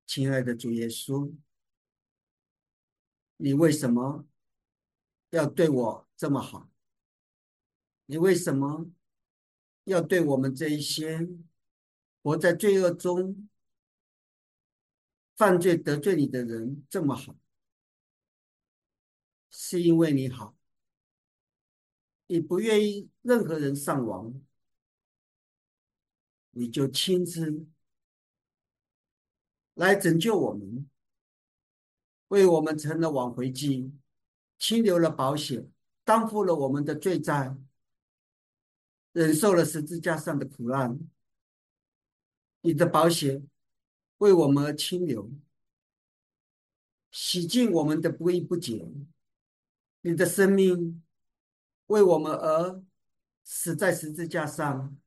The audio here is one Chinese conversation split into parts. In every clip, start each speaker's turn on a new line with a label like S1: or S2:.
S1: 亲爱的主耶稣，你为什么要对我这么好？你为什么要对我们这一些活在罪恶中、犯罪得罪你的人这么好？是因为你好，你不愿意任何人上网，你就亲自来拯救我们，为我们成了挽回祭，清留了保险，担负了我们的罪债，忍受了十字架上的苦难。你的保险为我们而清流，洗净我们的不义不洁。你的生命为我们而死在十字架上，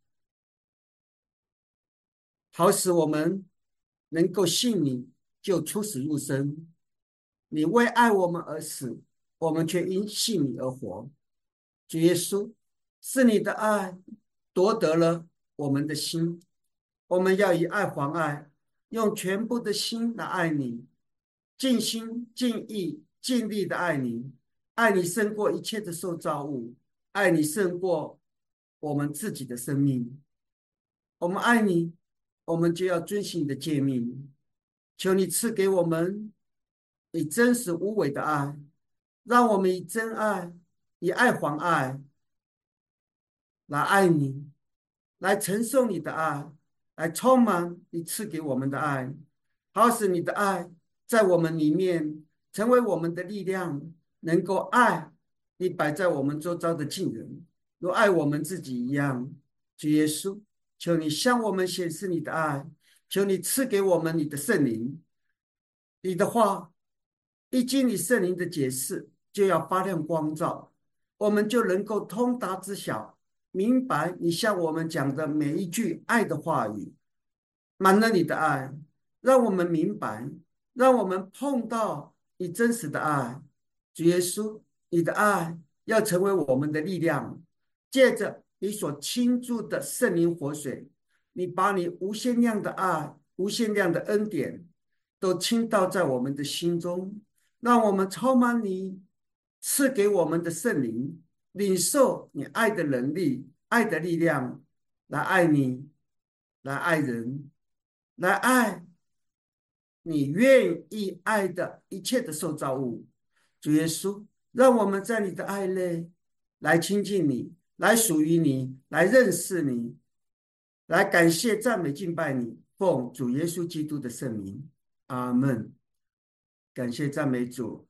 S1: 好使我们能够信你，就出死入生。你为爱我们而死，我们却因信你而活。主耶稣，是你的爱夺得了我们的心，我们要以爱还爱，用全部的心来爱你，尽心尽意尽力的爱你，爱你胜过一切的受造物，爱你胜过我们自己的生命。我们爱你，我们就要遵行你的诫命。求你赐给我们以真实无伪的爱，让我们以真爱、以爱还爱来爱你，来承受你的爱，来充满你赐给我们的爱，好使你的爱在我们里面成为我们的力量，能够爱你摆在我们周遭的近人，如爱我们自己一样。主耶稣，求你向我们显示你的爱，求你赐给我们你的圣灵，你的话一经你圣灵的解释，就要发亮光照，我们就能够通达知晓，明白你向我们讲的每一句爱的话语，满了你的爱，让我们明白，让我们碰到你真实的爱。主耶稣，你的爱要成为我们的力量，借着你所倾注的圣灵活水，你把你无限量的爱、无限量的恩典都倾倒在我们的心中，让我们充满你赐给我们的圣灵，领受你爱的能力、爱的力量，来爱你，来爱人，来爱你愿意爱的一切的受造物。主耶稣，让我们在你的爱内来亲近你，来属于你，来认识你，来感谢、赞美、敬拜你。奉主耶稣基督的圣名，阿门。感谢赞美主。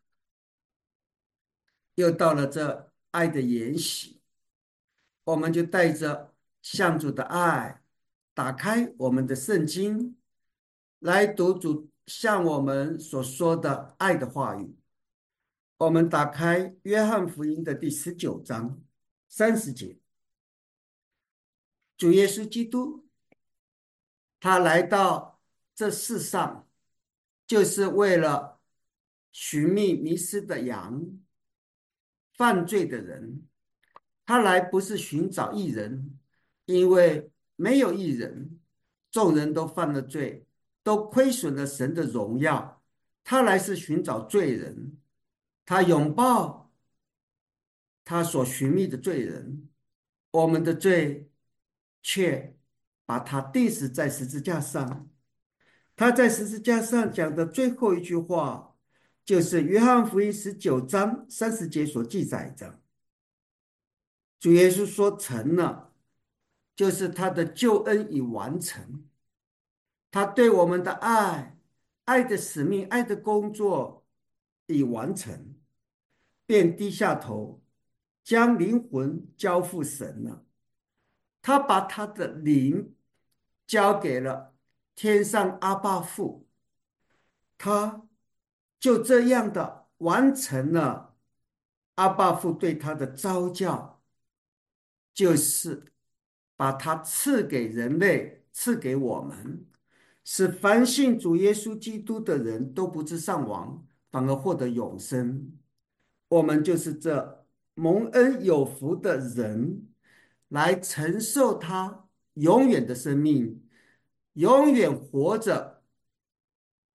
S1: 又到了这爱的筵席，我们就带着向主的爱，打开我们的圣经，来读主向我们所说的爱的话语。我们打开约翰福音的第19章30节，主耶稣基督，他来到这世上，就是为了寻觅迷失的羊、犯罪的人。他来不是寻找义人，因为没有义人，众人都犯了罪，都亏损了神的荣耀。他来是寻找罪人，他拥抱他所寻觅的罪人，我们的罪却把他钉死在十字架上。他在十字架上讲的最后一句话，就是约翰福音19章30节所记载的。主耶稣说成了，就是他的救恩已完成，他对我们的爱、爱的使命、爱的工作已完成，便低下头，将灵魂交付神了。他把他的灵交给了天上阿爸父，他就这样的完成了阿爸父对他的召教，就是把他赐给人类，赐给我们，使凡信主耶稣基督的人都不致丧亡，反而获得永生。我们就是这蒙恩有福的人，来承受他永远的生命，永远活着，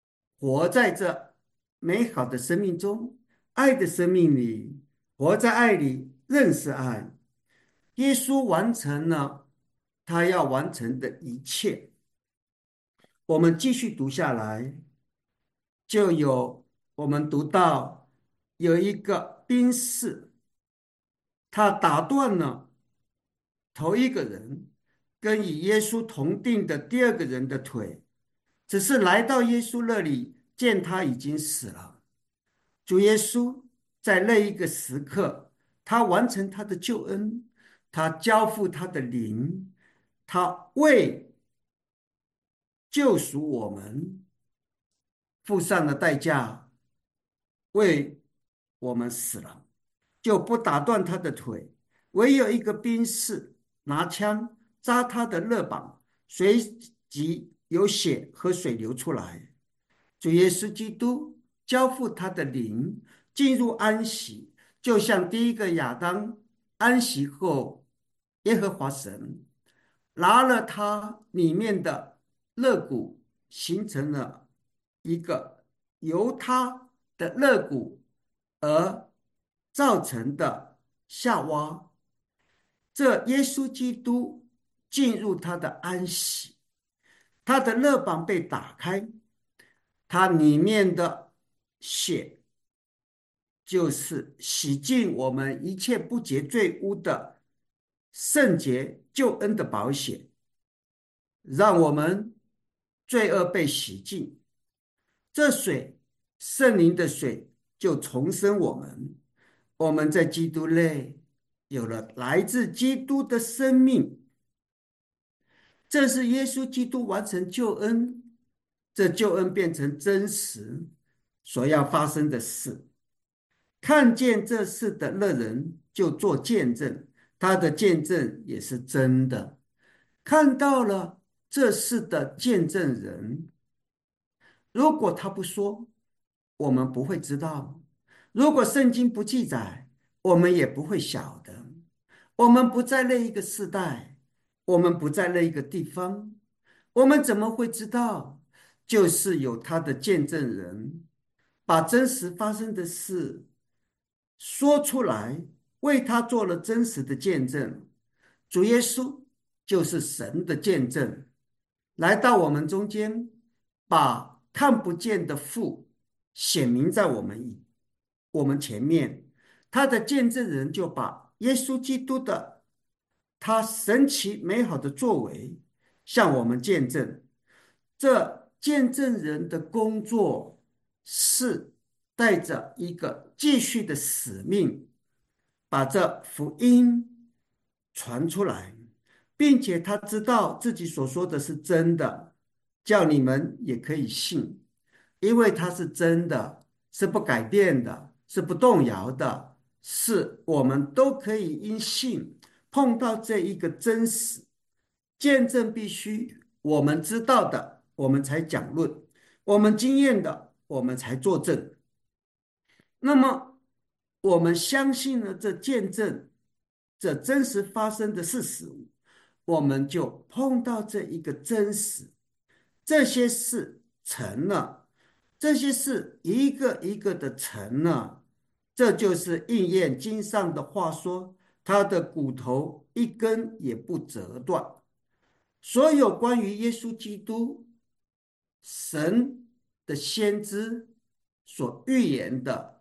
S1: 活在这美好的生命中，爱的生命里，活在爱里，认识爱。耶稣完成了他要完成的一切。我们继续读下来，就有我们读到有一个兵士，他打断了头一个人跟与耶稣同定的第二个人的腿，只是来到耶稣那里，见他已经死了。主耶稣在那一个时刻，他完成他的救恩，他交付他的灵，他为救赎我们付上了代价，为我们死了，就不打断他的腿。唯有一个兵士拿枪扎他的肋膀，随即有血和水流出来。主耶稣基督交付他的灵，进入安息，就像第一个亚当安息后，耶和华神拿了他里面的肋骨，形成了一个由他的肋骨而造成的夏娃。这耶稣基督进入他的安息，他的肋膀被打开，它里面的血就是洗净我们一切不洁罪污的圣洁救恩的宝血，让我们罪恶被洗净。这水，圣灵的水，就重生我们。我们在基督内有了来自基督的生命，这是耶稣基督完成救恩，这救恩变成真实所要发生的事。看见这事的那人就做见证，他的见证也是真的。看到了这事的见证人，如果他不说，我们不会知道；如果圣经不记载，我们也不会晓得。我们不在那一个时代，我们不在那一个地方，我们怎么会知道？就是有他的见证人，把真实发生的事说出来，为他做了真实的见证。主耶稣就是神的见证，来到我们中间，把看不见的父显明在我们前面。他的见证人就把耶稣基督的他神奇美好的作为向我们见证。这见证人的工作是带着一个继续的使命，把这福音传出来，并且他知道自己所说的是真的，叫你们也可以信，因为他是真的，是不改变的，是不动摇的，是我们都可以因信碰到这一个真实。见证必须我们知道的，我们才讲论；我们经验的，我们才作证。那么，我们相信了这见证，这真实发生的事实，我们就碰到这一个真实，这些事成了，这些事一个一个的成了，这就是应验经上的话说：他的骨头一根也不折断。所有关于耶稣基督神的先知所预言的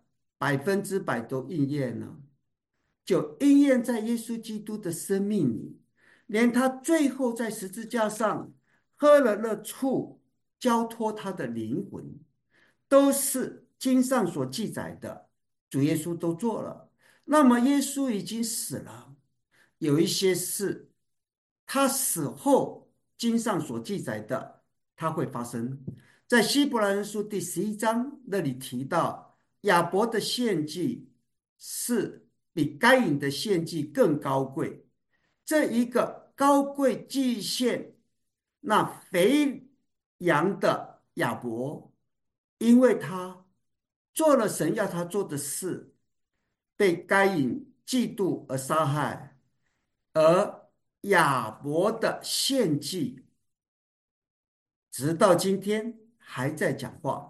S1: 100%都应验了，就应验在耶稣基督的生命里。连他最后在十字架上喝了那醋，交托他的灵魂，都是经上所记载的，主耶稣都做了。那么耶稣已经死了，有一些事他死后经上所记载的，他会发生。在希伯来人书第11章那里提到，亚伯的献祭是比该隐的献祭更高贵。这一个高贵祭献那肥羊的亚伯，因为他做了神要他做的事，被该隐嫉妒而杀害，而亚伯的献祭直到今天还在讲话。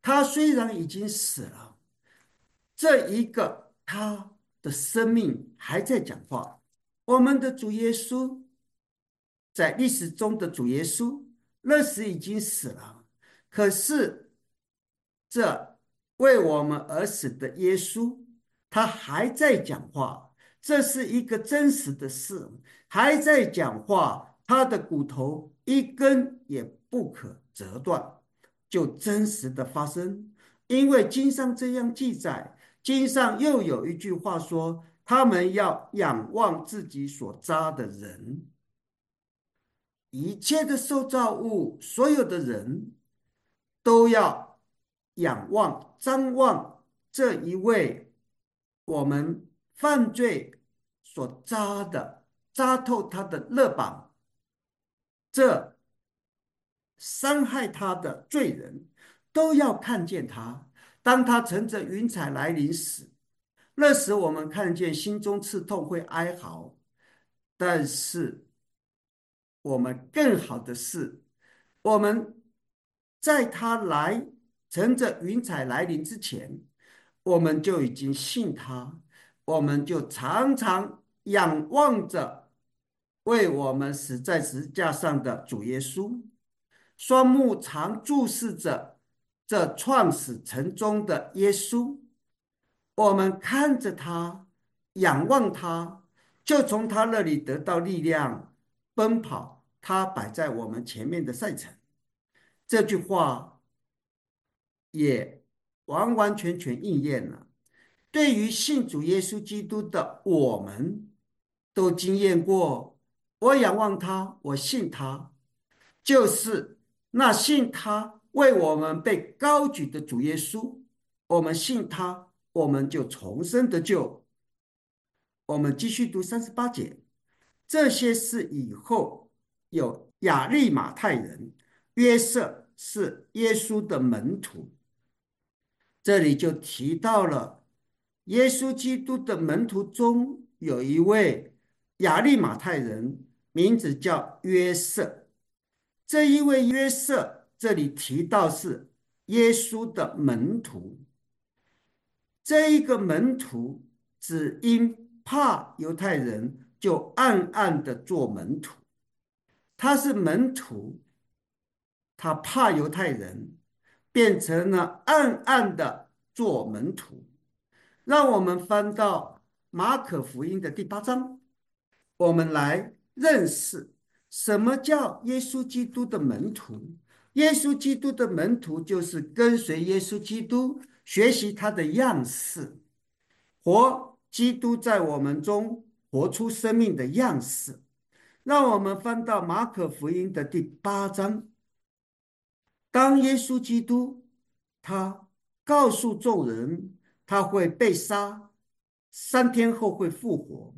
S1: 他虽然已经死了，这一个他的生命还在讲话。我们的主耶稣在历史中的主耶稣，那时已经死了，可是这为我们而死的耶稣，他还在讲话，这是一个真实的事，还在讲话，他的骨头一根也不可折断，就真实的发生。因为经上这样记载，经上又有一句话说：他们要仰望自己所扎的人。一切的受造物，所有的人都要仰望、张望这一位我们犯罪所扎的、扎透他的肋膀，这伤害他的罪人，都要看见他。当他乘着云彩来临时，那时我们看见心中刺痛，会哀嚎。但是我们更好的是，我们在他来乘着云彩来临之前，我们就已经信他，我们就常常仰望着为我们死在十字架上的主耶稣，双目常注视着这创始成终的耶稣。我们看着他，仰望他，就从他那里得到力量，奔跑他摆在我们前面的赛程。这句话也完完全全应验了。对于信主耶稣基督的我们，都经验过：我仰望他，我信他，就是那信他为我们被高举的主耶稣。我们信他，我们就重生得救。我们继续读38节。这些事以后，有亚利马太人约瑟是耶稣的门徒。这里就提到了耶稣基督的门徒中有一位亚利马太人，名字叫约瑟。这一位约瑟，这里提到是耶稣的门徒。这一个门徒只因怕犹太人，就暗暗的做门徒。他是门徒，他怕犹太人，变成了暗暗的做门徒。让我们翻到马可福音的第8章，我们来认识什么叫耶稣基督的门徒。耶稣基督的门徒就是跟随耶稣基督，学习他的样式，活基督在我们中活出生命的样式。让我们翻到马可福音的第8章。当耶稣基督他告诉众人他会被杀，3天后会复活。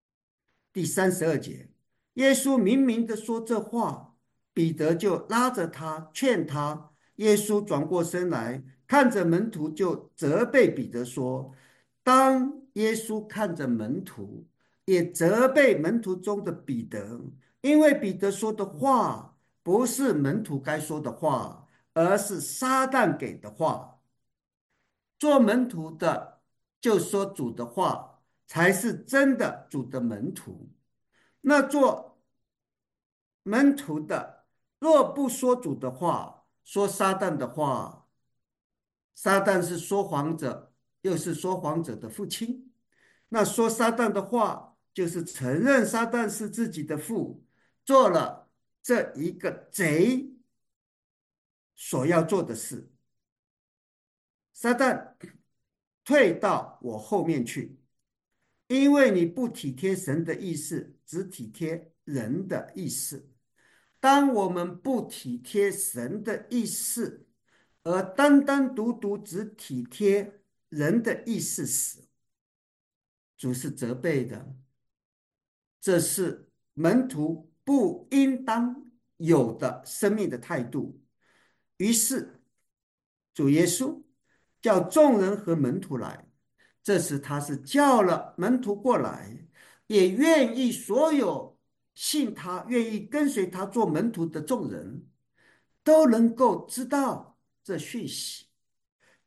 S1: 第32节，耶稣明明的说这话，彼得就拉着他劝他。耶稣转过身来，看着门徒，就责备彼得说：当耶稣看着门徒，也责备门徒中的彼得，因为彼得说的话不是门徒该说的话，而是撒旦给的话。做门徒的就说主的话，才是真的主的门徒。那做门徒的若不说主的话，说撒旦的话，撒旦是说谎者，又是说谎者的父亲。那说撒旦的话，就是承认撒旦是自己的父，做了这一个贼所要做的事。撒旦，退到我后面去，因为你不体贴神的意思，只体贴人的意思。当我们不体贴神的意思，而单单独独只体贴人的意思时，主是责备的。这是门徒不应当有的生命的态度。于是主耶稣叫众人和门徒来，这时他是叫了门徒过来，也愿意所有信他、愿意跟随他做门徒的众人都能够知道这讯息。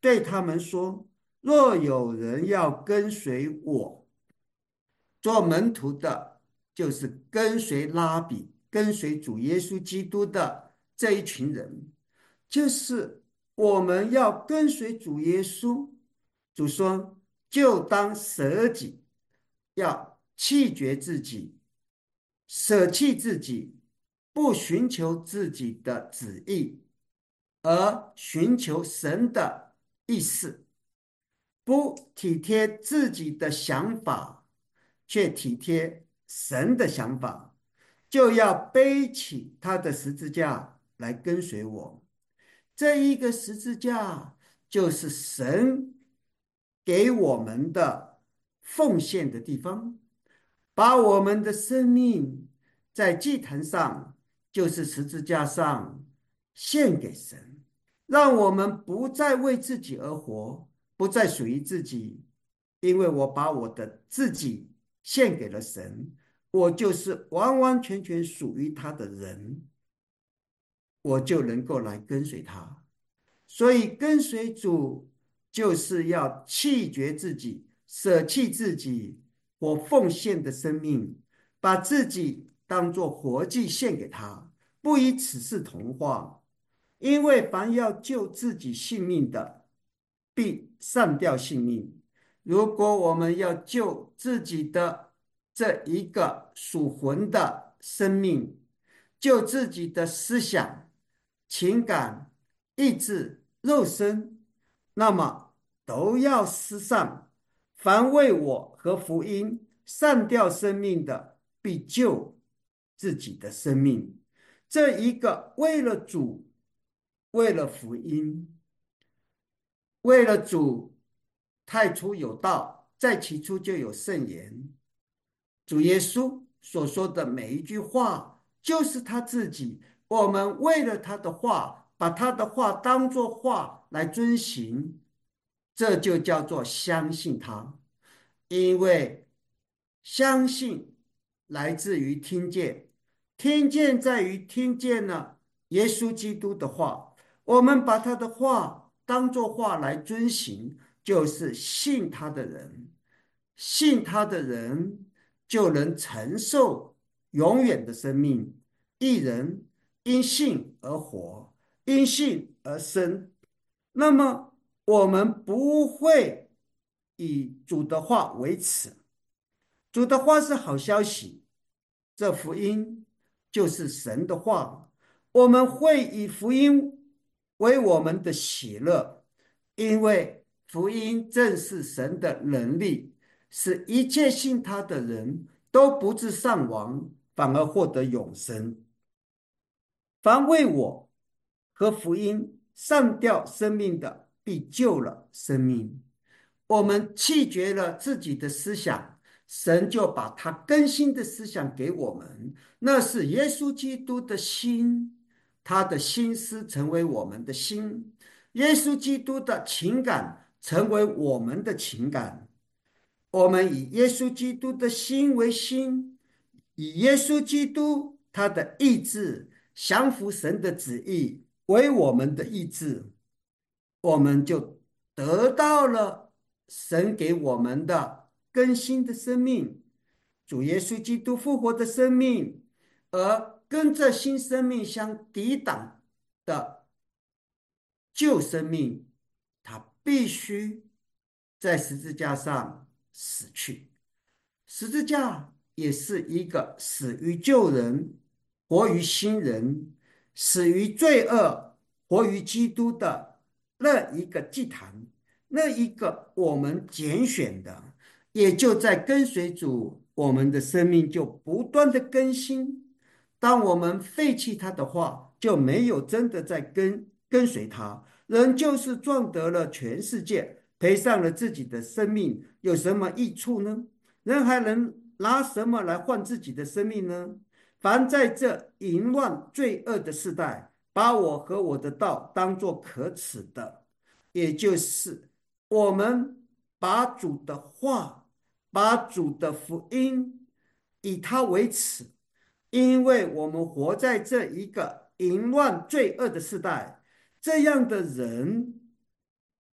S1: 对他们说：若有人要跟随我，做门徒的，就是跟随拉比、跟随主耶稣基督的这一群人，就是我们要跟随主耶稣。主说：就当舍己，要弃绝自己，舍弃自己，不寻求自己的旨意，而寻求神的意思。不体贴自己的想法，却体贴神的想法，就要背起他的十字架来跟随我。这一个十字架就是神给我们的奉献的地方，把我们的生命在祭坛上，就是十字架上献给神，让我们不再为自己而活，不再属于自己，因为我把我的自己献给了神，我就是完完全全属于他的人，我就能够来跟随他。所以跟随主就是要弃绝自己，舍弃自己，或奉献的生命，把自己当作活祭献给他，不以此事同化。因为凡要救自己性命的，必丧掉性命。如果我们要救自己的这一个属魂的生命，救自己的思想、情感、意志、肉身，那么都要失丧。凡为我和福音丧掉生命的，必救自己的生命。这一个为了主，为了福音，为了主，太初有道，在起初就有圣言。主耶稣所说的每一句话，就是他自己。我们为了他的话，把他的话当作话来遵行，这就叫做相信他。因为相信来自于听见，听见在于听见了耶稣基督的话。我们把他的话当作话来遵行，就是信他的人。信他的人就能承受永远的生命。一人因信而活，因信而生。那么我们不会以主的话为耻。主的话是好消息，这福音就是神的话。我们会以福音为我们的喜乐，因为福音正是神的能力，使一切信他的人都不致丧亡，反而获得永生。凡为我和福音上吊生命的，必救了生命。我们弃绝了自己的思想，神就把他更新的思想给我们，那是耶稣基督的心，他的心思成为我们的心，耶稣基督的情感成为我们的情感。我们以耶稣基督的心为心，以耶稣基督他的意志降服神的旨意为我们的意志，我们就得到了神给我们的更新的生命，主耶稣基督复活的生命。而跟这新生命相抵挡的旧生命，它必须在十字架上死去。十字架也是一个死于旧人，活于新人，死于罪恶，活于基督的那一个祭坛，那一个我们拣选的，也就在跟随主，我们的生命就不断的更新。当我们废弃他的话，就没有真的在跟随他。人就是赚得了全世界，赔上了自己的生命，有什么益处呢？人还能拿什么来换自己的生命呢？凡在这淫乱罪恶的时代，把我和我的道当作可耻的，也就是我们把主的话，把主的福音以它为耻，因为我们活在这一个淫乱罪恶的时代，这样的人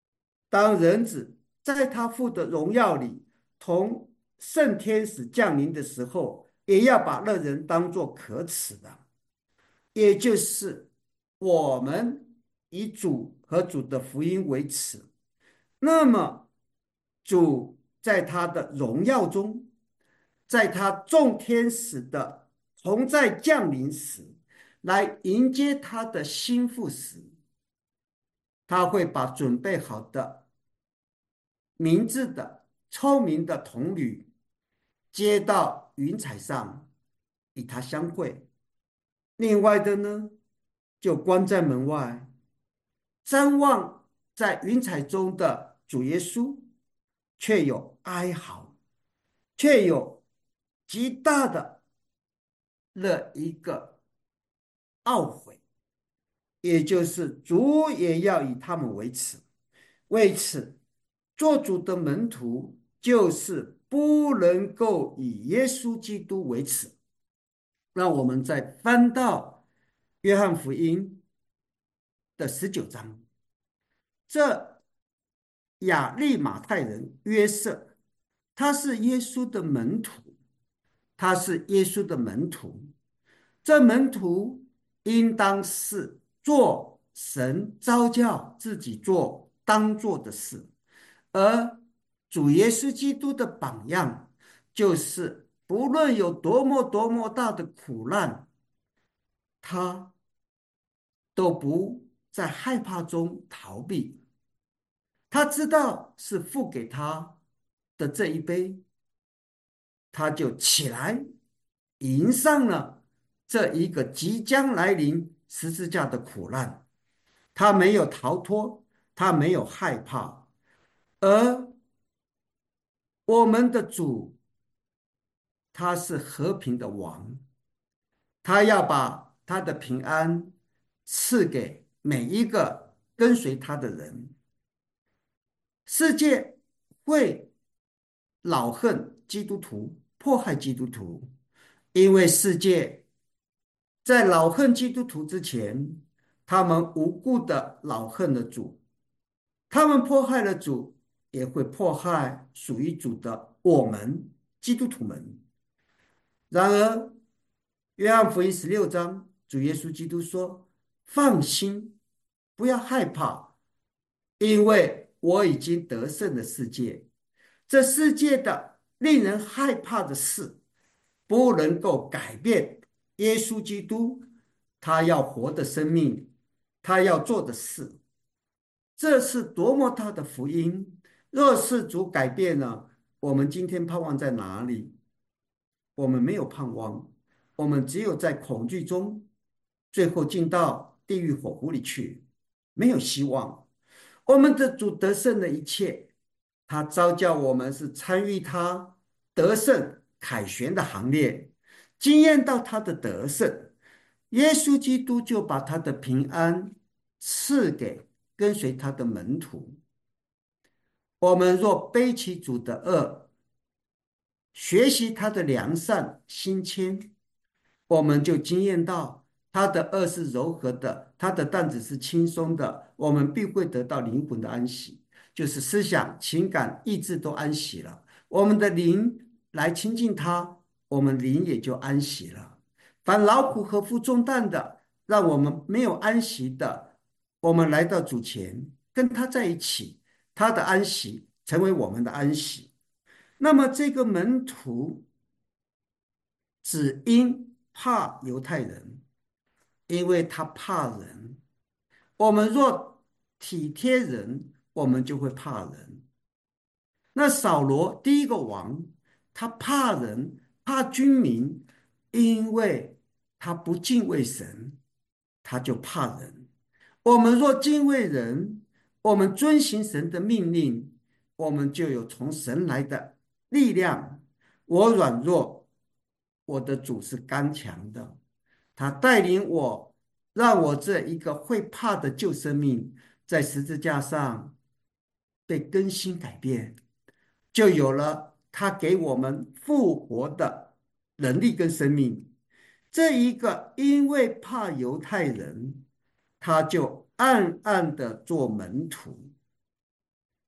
S1: 当人子在他父的荣耀里同圣天使降临的时候，也要把那人当作可耻的，也就是我们以主和主的福音为耻。那么，主在他的荣耀中，在他众天使的同在降临时，来迎接他的心腹时，他会把准备好的明智的、聪明的童女接到云彩上，与他相会。另外的呢，就关在门外，瞻望在云彩中的主耶稣，却有哀嚎，却有极大的那一个懊悔，也就是主也要以他们为耻。为此，做主的门徒就是不能够以耶稣基督为耻。让我们再翻到约翰福音的19章，这亚利马太人约瑟，他是耶稣的门徒，他是耶稣的门徒。这门徒应当是做神召叫自己做当做的事，而主耶稣基督的榜样，就是不论有多么大的苦难，他都不在害怕中逃避。他知道是付给他的这一杯，他就起来迎上了这一个即将来临十字架的苦难。他没有逃脱，他没有害怕，而我们的主，他是和平的王，他要把他的平安赐给每一个跟随他的人。世界会恼恨基督徒，迫害基督徒，因为世界在恼恨基督徒之前，他们无故的恼恨了主，他们迫害了主，也会迫害属于主的我们基督徒们。然而，约翰福音16章，主耶稣基督说：“放心，不要害怕，因为我已经得胜了世界。这世界的令人害怕的事，不能够改变耶稣基督他要活的生命，他要做的事。这是多么大的福音！若是主改变了，我们今天盼望在哪里？我们没有盼望，我们只有在恐惧中，最后进到地狱火湖里去，没有希望。我们的主得胜了一切，他召叫我们是参与他得胜凯旋的行列，经验到他的得胜。耶稣基督就把他的平安赐给跟随他的门徒。我们若背起主的恶，学习他的良善心谦，我们就经验到他的恶是柔和的，他的担子是轻松的，我们必会得到灵魂的安息，就是思想、情感、意志都安息了。我们的灵来亲近他，我们灵也就安息了。凡劳苦和负重担的，让我们没有安息的，我们来到主前，跟他在一起，他的安息成为我们的安息。那么这个门徒只因怕犹太人，因为他怕人。我们若体贴人，我们就会怕人。那扫罗第一个王，他怕人，怕军民，因为他不敬畏神，他就怕人。我们若敬畏人，我们遵行神的命令，我们就有从神来的力量。我软弱，我的主是刚强的，他带领我，让我这一个会怕的旧生命在十字架上被更新改变，就有了他给我们复活的能力跟生命。这一个因为怕犹太人，他就暗暗的做门徒。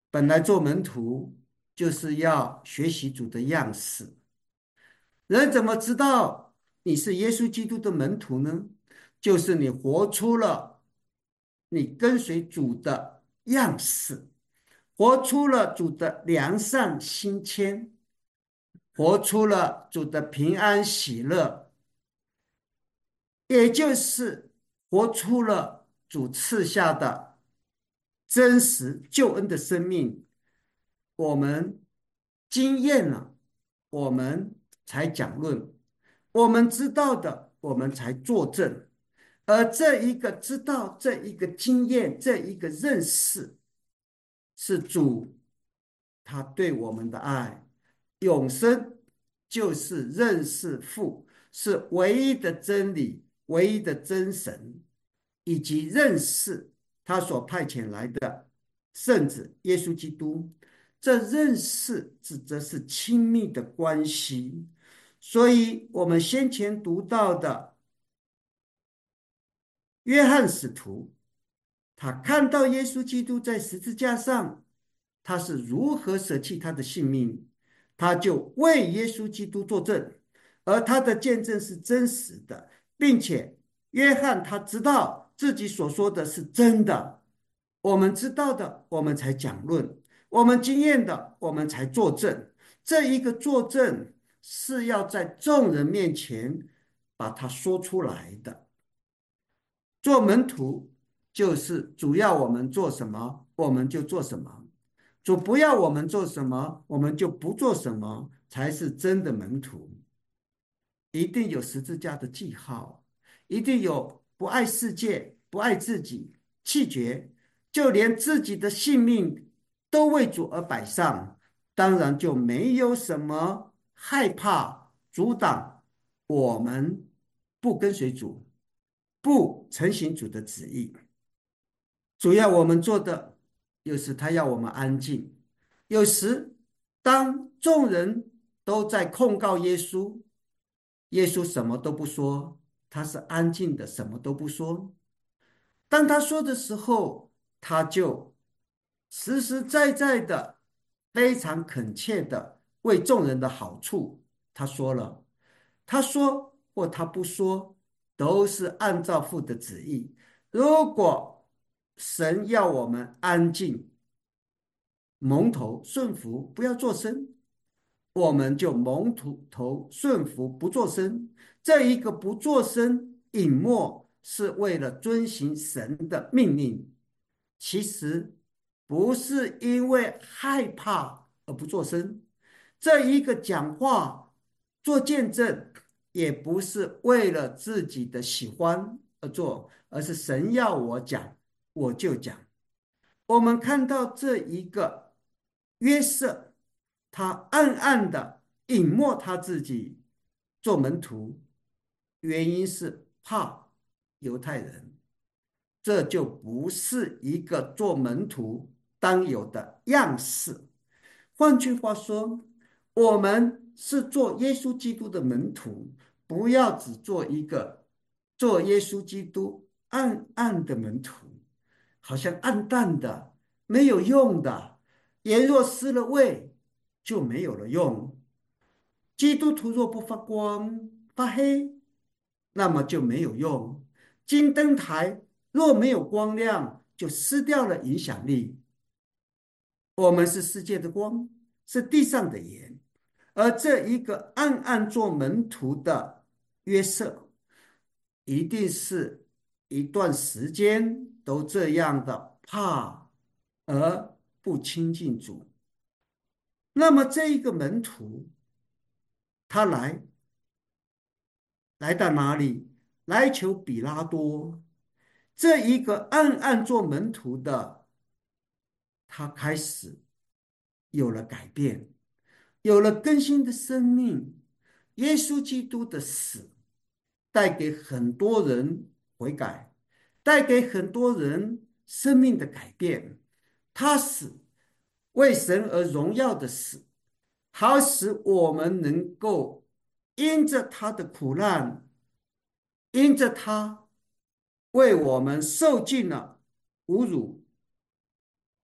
S1: 本来做门徒就是要学习主的样式。人怎么知道你是耶稣基督的门徒呢？就是你活出了你跟随主的样式，活出了主的良善心谦，活出了主的平安喜乐，也就是活出了主赐下的真实救恩的生命。我们经验了，我们才讲论；我们知道的，我们才作证。而这一个知道，这一个经验，这一个认识，是主他对我们的爱。永生就是认识父是唯一的真理，唯一的真神，以及认识他所派遣来的圣子耶稣基督。这认识指的是亲密的关系。所以我们先前读到的约翰使徒，他看到耶稣基督在十字架上，他是如何舍弃他的性命，他就为耶稣基督作证，而他的见证是真实的，并且约翰他知道自己所说的是真的。我们知道的，我们才讲论；我们经验的，我们才作证。这一个作证是要在众人面前把它说出来的。做门徒就是主要我们做什么，我们就做什么；主不要我们做什么，我们就不做什么，才是真的门徒。一定有十字架的记号，一定有不爱世界、不爱自己、弃绝，就连自己的性命都为主而摆上，当然就没有什么害怕阻挡我们不跟随主。不承行主的旨意。主要我们做的，有时他要我们安静，有时当众人都在控告耶稣，耶稣什么都不说，他是安静的，什么都不说。当他说的时候，他就实实在在的、非常恳切的为众人的好处，他说了。他说或他不说，都是按照父的旨意。如果神要我们安静、蒙头顺服，不要作声，我们就蒙头顺服，不作声。这一个不作声、隐默，是为了遵行神的命令。其实不是因为害怕而不作声，这一个讲话、做见证，也不是为了自己的喜欢而做，而是神要我讲，我就讲。我们看到这一个约瑟，他暗暗的隐没他自己做门徒，原因是怕犹太人。这就不是一个做门徒当有的样式。换句话说，我们是做耶稣基督的门徒，不要只做一个做耶稣基督暗暗的门徒，好像暗淡的、没有用的。盐若失了味，就没有了用。基督徒若不发光、发黑，那么就没有用。金灯台若没有光亮，就失掉了影响力。我们是世界的光，是地上的盐，而这一个暗暗做门徒的约瑟，一定是一段时间都这样的怕而不亲近主。那么这一个门徒，他来到哪里？来求比拉多。这一个暗暗做门徒的，他开始有了改变，有了更新的生命。耶稣基督的死带给很多人悔改，带给很多人生命的改变。他死为神而荣耀的死，好使我们能够因着他的苦难，因着他为我们受尽了侮辱，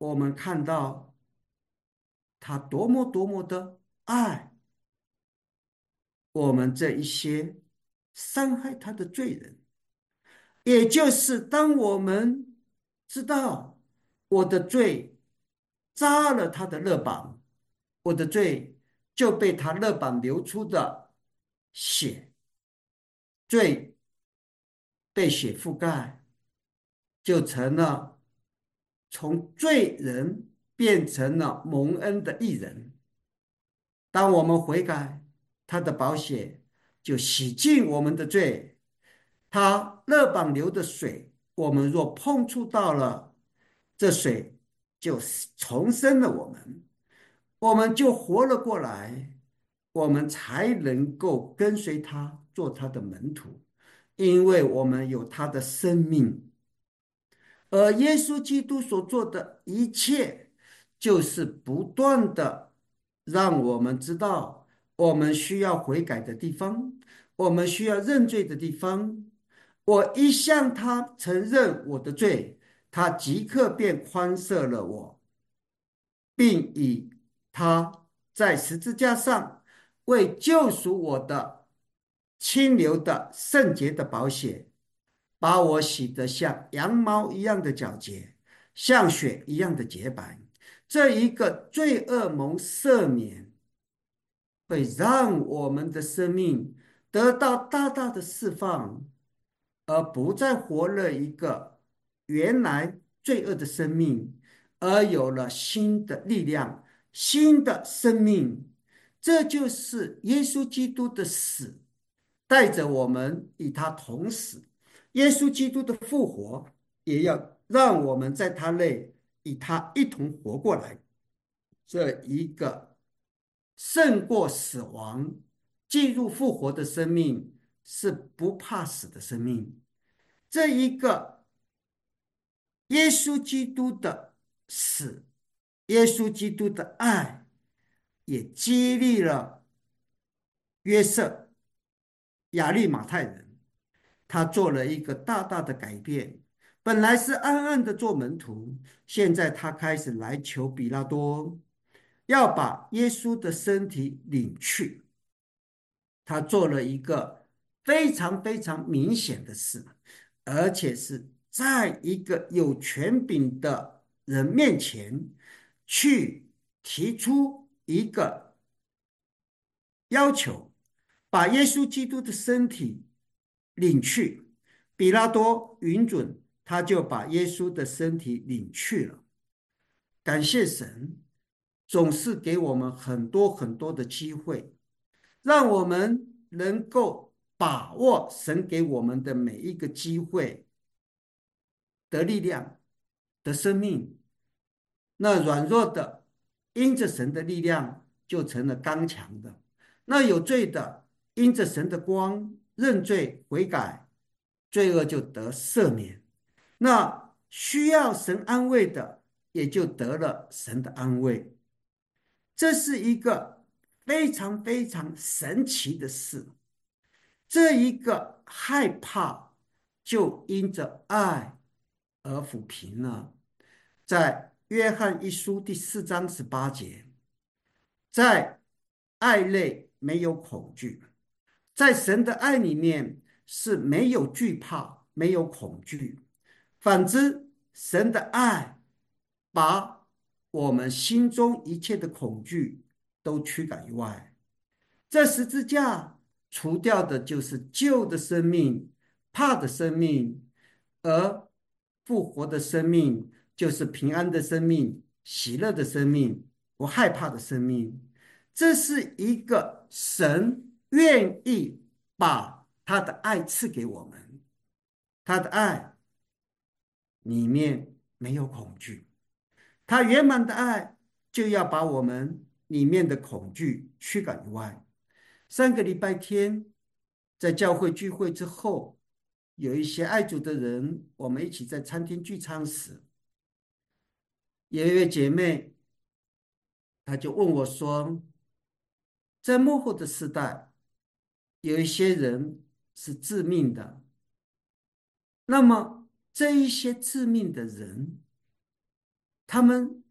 S1: 我们看到他多么多么的爱我们这一些伤害他的罪人。也就是当我们知道我的罪扎了他的肋膀，我的罪就被他肋膀流出的血，罪被血覆盖，就成了从罪人变成了蒙恩的义人。当我们悔改，他的宝血就洗净我们的罪。他肋膀流的水，我们若碰触到了，这水就重生了我们，我们就活了过来，我们才能够跟随他，做他的门徒，因为我们有他的生命。而耶稣基督所做的一切，就是不断的让我们知道我们需要悔改的地方，我们需要认罪的地方。我一向他承认我的罪，他即刻便宽赦了我，并以他在十字架上为救赎我的清流的圣洁的宝血，把我洗得像羊毛一样的皎洁，像雪一样的洁白。这一个罪恶蒙赦免，会让我们的生命得到大大的释放，而不再活了一个原来罪恶的生命，而有了新的力量、新的生命。这就是耶稣基督的死，带着我们与他同死。耶稣基督的复活，也要让我们在他内与他一同活过来。这一个胜过死亡、进入复活的生命，是不怕死的生命。这一个耶稣基督的死，耶稣基督的爱，也激励了约瑟、亚利马太人，他做了一个大大的改变。本来是暗暗的做门徒，现在他开始来求比拉多，要把耶稣的身体领去。他做了一个非常非常明显的事，而且是在一个有权柄的人面前去提出一个要求，把耶稣基督的身体领去。比拉多允准，他就把耶稣的身体领去了。感谢神，总是给我们很多很多的机会，让我们能够把握神给我们的每一个机会，得力量，得生命。那软弱的，因着神的力量，就成了刚强的；那有罪的，因着神的光，认罪悔改，罪恶就得赦免。那需要神安慰的，也就得了神的安慰。这是一个非常非常神奇的事。这一个害怕，就因着爱而抚平了。在约翰一书第4章18节，在爱内没有恐惧，在神的爱里面是没有惧怕，没有恐惧。反之，神的爱把我们心中一切的恐惧都驱赶于外。这十字架除掉的就是旧的生命、怕的生命，而复活的生命就是平安的生命、喜乐的生命、不害怕的生命。这是一个神愿意把他的爱赐给我们，他的爱里面没有恐惧，他圆满的爱就要把我们里面的恐惧驱赶于外。3个礼拜天，在教会聚会之后，有一些爱主的人，我们一起在餐厅聚餐时，有一位姐妹，她就问我说，在末后的时代，有一些人是致命的，那么这一些致命的人，他们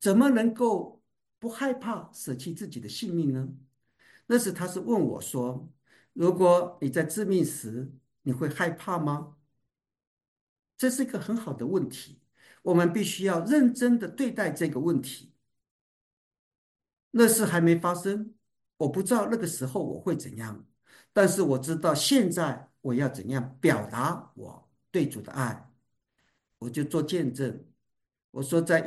S1: 怎么能够不害怕舍弃自己的性命呢？那时他是问我说：如果你在致命时，你会害怕吗？这是一个很好的问题，我们必须要认真的对待这个问题。那事还没发生，我不知道那个时候我会怎样，但是我知道现在我要怎样表达我对主的爱。我就做见证，我说在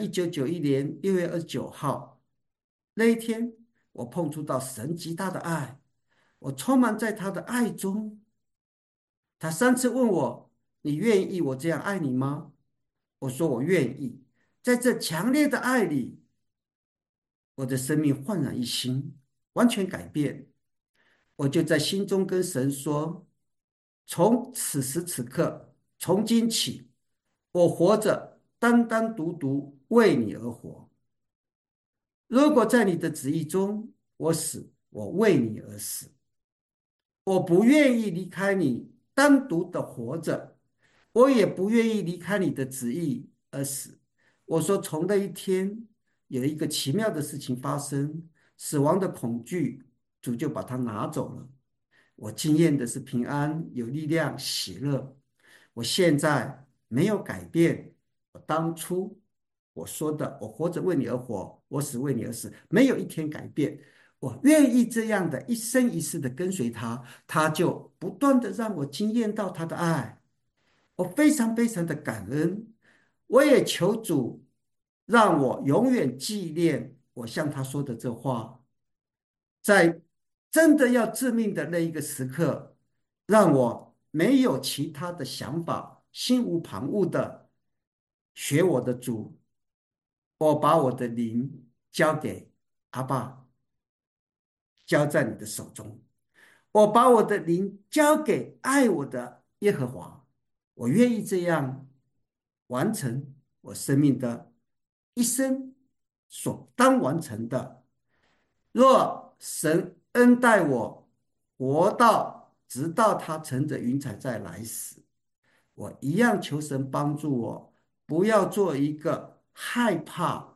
S1: 1991年6月29号那一天，我碰触到神极大的爱，我充满在他的爱中。他3次问我：“你愿意我这样爱你吗？”我说：“我愿意。”在这强烈的爱里，我的生命焕然一新，完全改变。我就在心中跟神说：从此时此刻，从今起，我活着单单独独为你而活。如果在你的旨意中，我死，我为你而死。我不愿意离开你，单独的活着，我也不愿意离开你的旨意而死。我说，从那一天有一个奇妙的事情发生，死亡的恐惧，主就把它拿走了。我经验的是平安、有力量、喜乐。我现在没有改变我当初我说的，我活着为你而活，我死为你而死，没有一天改变。我愿意这样的一生一世的跟随他，他就不断的让我惊艳到他的爱。我非常非常的感恩，我也求主让我永远纪念我向他说的这话，在真的要致命的那一个时刻，让我没有其他的想法，心无旁骛的学我的主，我把我的灵交给阿爸，交在你的手中。我把我的灵交给爱我的耶和华，我愿意这样完成我生命的一生所当完成的。若神恩待我，活到直到他乘着云彩再来时，我一样求神帮助我，不要做一个害怕、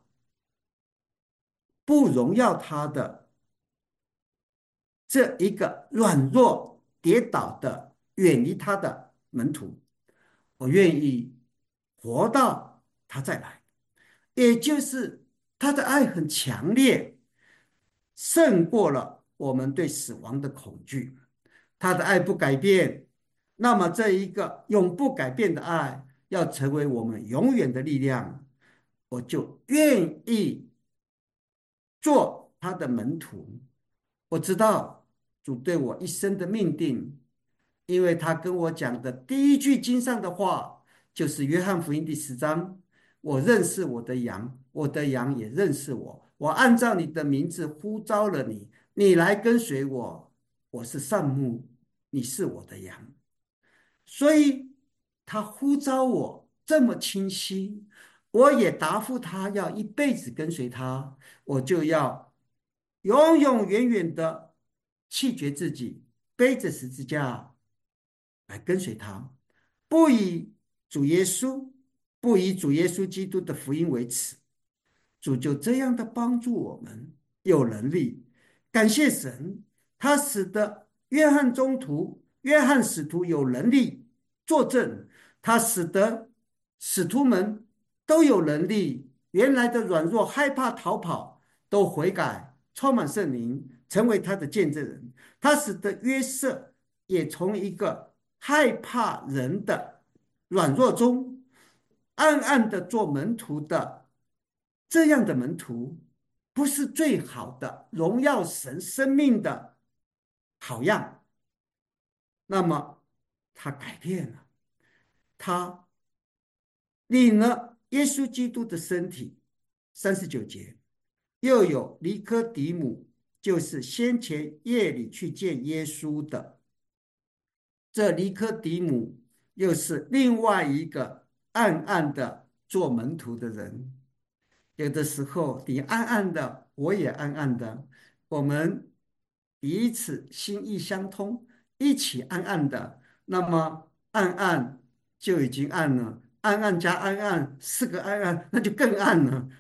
S1: 不荣耀他的这一个软弱、跌倒的、远离他的门徒。我愿意活到他再来，也就是他的爱很强烈，胜过了我们对死亡的恐惧。他的爱不改变，那么这一个永不改变的爱要成为我们永远的力量，我就愿意做他的门徒。我知道主对我一生的命定，因为他跟我讲的第一句经上的话，就是约翰福音第10章：我认识我的羊，我的羊也认识我。我按照你的名字呼召了你，你来跟随我。我是善牧，你是我的羊。所以他呼召我这么清晰，我也答复他要一辈子跟随他，我就要永永远远的弃绝自己，背着十字架来跟随他，不以主耶稣，不以主耶稣基督的福音为耻。主就这样的帮助我们有能力，感谢神，他使得约翰中途、约翰使徒有能力作证，他使得使徒们都有能力，原来的软弱、害怕、逃跑都悔改，充满圣灵，成为他的见证人。他使得约瑟也从一个害怕人的软弱中，暗暗的做门徒的这样的门徒，不是最好的荣耀神生命的好样。那么他改变了，他领了耶稣基督的身体。39节，又有尼科底母，就是先前夜里去见耶稣的。这尼科底母又是另外一个暗暗的做门徒的人。有的时候你暗暗的，我也暗暗的，我们彼此心意相通，一起暗暗的，那么暗暗就已经暗了，暗暗加暗暗，4个暗暗，那就更暗了。但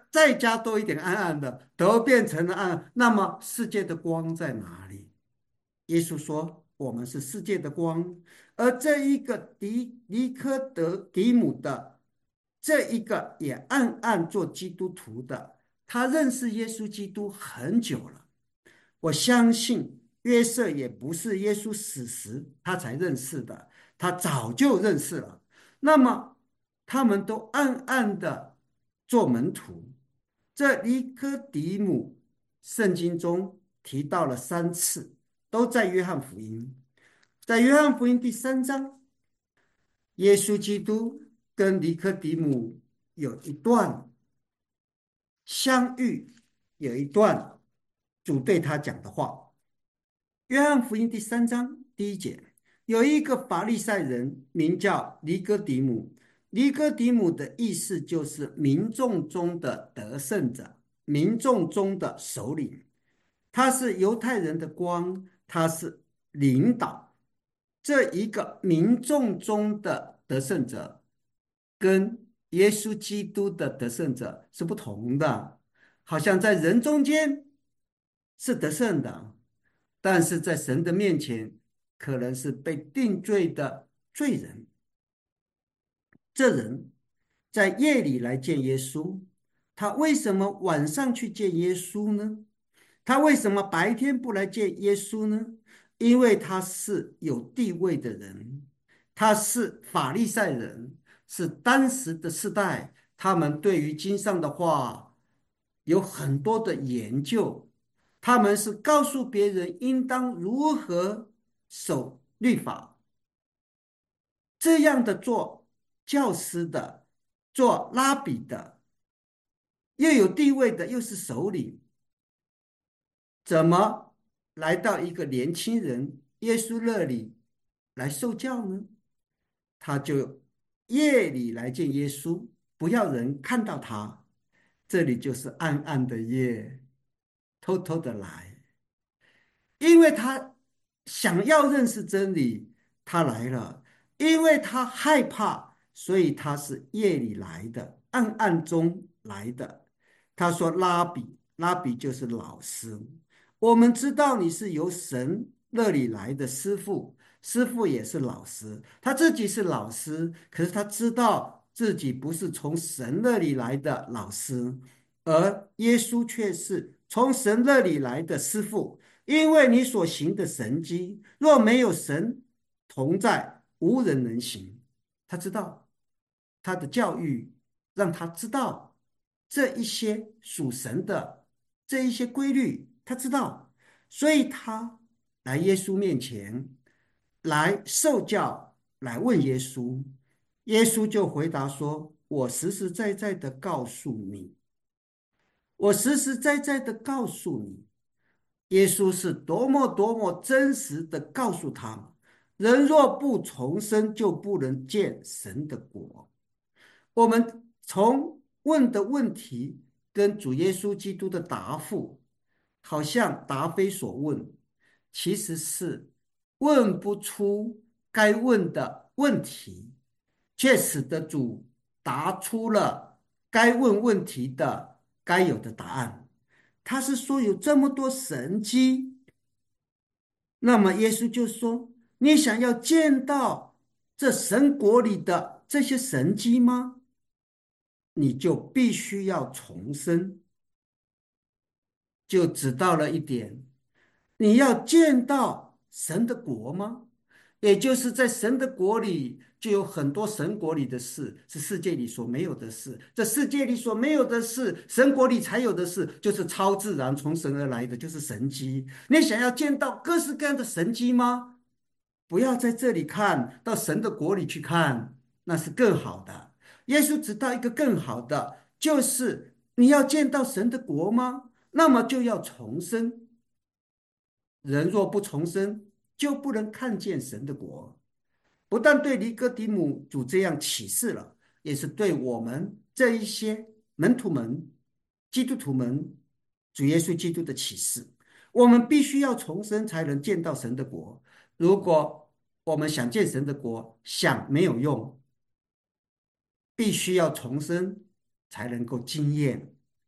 S1: 再加多一点暗暗的，都变成了暗。那么世界的光在哪里？耶稣说：“我们是世界的光。”而这一个尼科德迪姆的这一个也暗暗做基督徒的，他认识耶稣基督很久了。我相信约瑟也不是耶稣死时他才认识的，他早就认识了。那么他们都暗暗的做门徒。这尼哥底母，圣经中提到了3次，都在约翰福音。在约翰福音第3章，耶稣基督跟尼哥底母有一段相遇，有一段主对他讲的话。约翰福音第3章第1节，有一个法利赛人名叫尼哥底母。尼哥底母的意思就是民众中的得胜者，民众中的首领。他是犹太人的光，他是领导这一个民众中的得胜者，跟耶稣基督的得胜者是不同的。好像在人中间是得胜的，但是在神的面前可能是被定罪的罪人。这人在夜里来见耶稣，他为什么晚上去见耶稣呢？他为什么白天不来见耶稣呢？因为他是有地位的人，他是法利赛人，是当时的世代，他们对于经上的话有很多的研究，他们是告诉别人应当如何守律法。这样的做教师的，做拉比的，又有地位的，又是首领，怎么来到一个年轻人耶稣那里来受教呢？他就夜里来见耶稣，不要人看到他。这里就是暗暗的夜，偷偷的来。因为他想要认识真理，他来了；因为他害怕，所以他是夜里来的，暗暗中来的。他说：“拉比，拉比就是老师。我们知道你是由神那里来的师傅，师傅也是老师。他自己是老师，可是他知道自己不是从神那里来的老师，而耶稣却是从神那里来的师傅。”因为你所行的神迹，若没有神同在，无人能行。他知道他的教育让他知道这一些属神的这一些规律，他知道，所以他来耶稣面前来受教，来问耶稣。耶稣就回答说：“我实实在在的告诉你，我实实在在的告诉你。”耶稣是多么多么真实的告诉他：人若不重生，就不能见神的国。我们从问的问题跟主耶稣基督的答复，好像答非所问，其实是问不出该问的问题，却使得主答出了该问问题的该有的答案。他是说有这么多神迹，那么耶稣就说：“你想要见到这神国里的这些神迹吗？你就必须要重生。”就知道了一点，你要见到神的国吗？也就是在神的国里，就有很多神国里的事，是世界里所没有的事。这世界里所没有的事，神国里才有的事，就是超自然从神而来的，就是神迹。你想要见到各式各样的神迹吗？不要在这里看，到神的国里去看，那是更好的。耶稣知道一个更好的，就是你要见到神的国吗？那么就要重生。人若不重生，就不能看见神的国。不但对尼哥底母主这样启示了，也是对我们这一些门徒们、基督徒们，主耶稣基督的启示。我们必须要重生，才能见到神的国。如果我们想见神的国，想没有用，必须要重生才能够经验。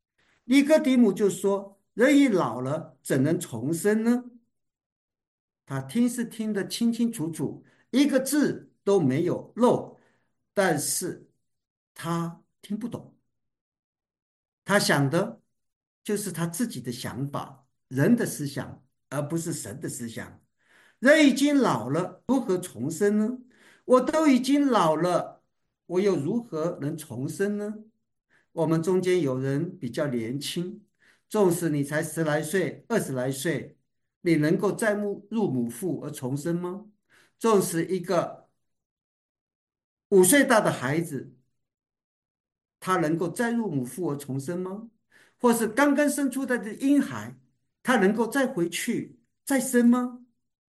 S1: 尼哥底母就说：人已老了，怎能重生呢？他听是听得清清楚楚，一个字都没有漏，但是他听不懂。他想的就是他自己的想法，人的思想，而不是神的思想。人已经老了，如何重生呢？我都已经老了，我又如何能重生呢？我们中间有人比较年轻，纵使你才10来岁、20来岁，你能够再入母腹而重生吗？纵使一个5岁大的孩子，他能够再入母腹而重生吗？或是刚刚生出来的婴孩，他能够再回去再生吗？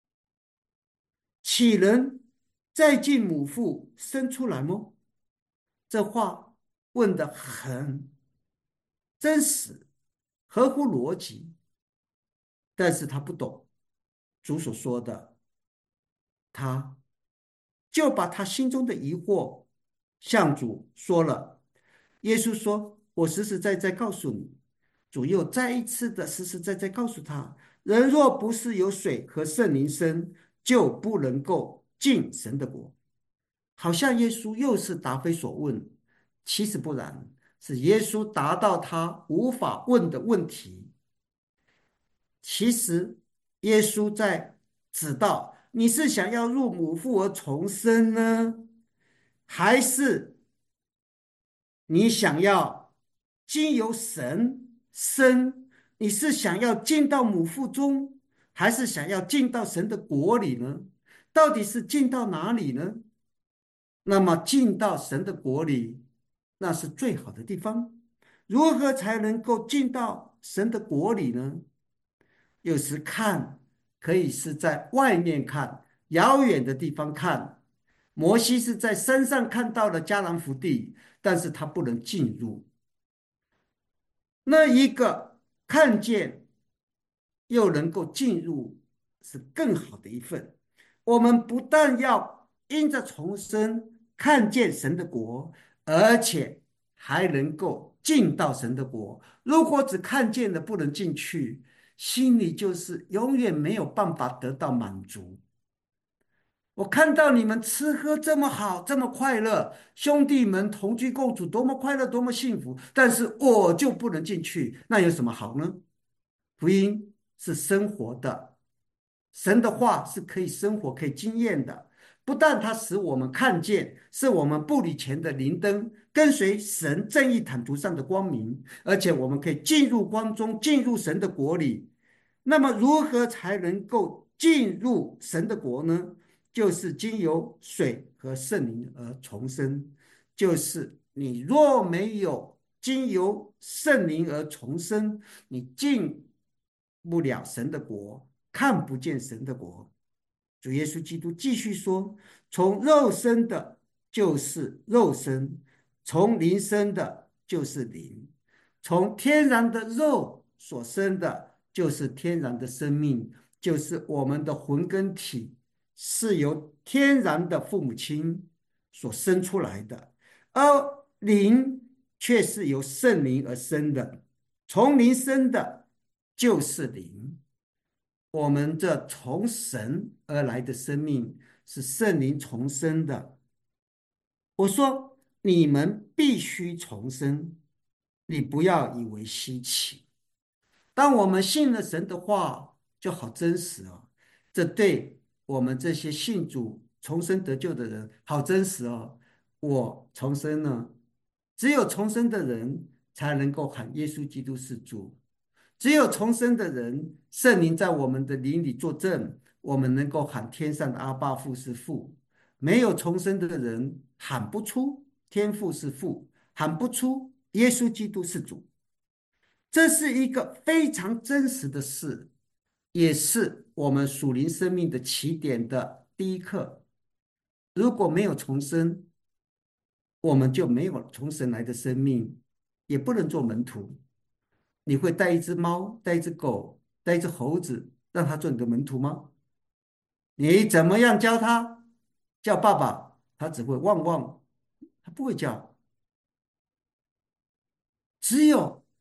S1: 岂能再进母腹生出来吗？这话问得很真实，合乎逻辑，但是他不懂主所说的，他就把他心中的疑惑向主说了。耶稣说：“我实实在在告诉你。”主又再一次的实实在在告诉他：人若不是由水和圣灵生，就不能够进神的国。好像耶稣又是答非所问，其实不然，是耶稣答到他无法问的问题。其实耶稣在指道：你是想要入母腹而重生呢，还是你想要经由神生？你是想要进到母腹中，还是想要进到神的国里呢？到底是进到哪里呢？那么进到神的国里，那是最好的地方。如何才能够进到神的国里呢？有时看可以是在外面看，遥远的地方看。摩西是在山上看到了迦南福地，但是他不能进入。那一个看见又能够进入，是更好的一份。我们不但要因着重生看见神的国，而且还能够进到神的国。如果只看见了不能进去，心里就是永远没有办法得到满足。我看到你们吃喝这么好，这么快乐，兄弟们同居共处，多么快乐，多么幸福，但是我就不能进去，那有什么好呢？福音是生活的，神的话是可以生活、可以经验的。不但它使我们看见，是我们步履前的灵灯，跟随神正义坦途上的光明，而且我们可以进入光中，进入神的国里。那么，如何才能够进入神的国呢？就是经由水和圣灵而重生。就是你若没有经由圣灵而重生，你进不了神的国，看不见神的国。主耶稣基督继续说：从肉生的，就是肉生；从灵生的，就是灵。从天然的肉所生的，就是天然的生命，就是我们的魂跟体是由天然的父母亲所生出来的，而灵却是由圣灵而生的。从灵生的，就是灵。我们这从神而来的生命是圣灵重生的。我说，你们必须重生，你不要以为稀奇。当我们信了神的话，就好真实哦。这对我们这些信主重生得救的人好真实哦。我重生了，只有重生的人才能够喊耶稣基督是主。只有重生的人，圣灵在我们的灵里作证，我们能够喊天上的阿爸父是父。没有重生的人喊不出天父是父，喊不出耶稣基督是主。这是一个非常真实的事，也是我们属灵生命的起点的第一课。如果没有重生，我们就没有从神来的生命，也不能做门徒。你会带一只猫、带一只狗、带一只猴子，让它做你的门徒吗？你怎么样教它？叫爸爸，它只会汪汪，它不会叫。只有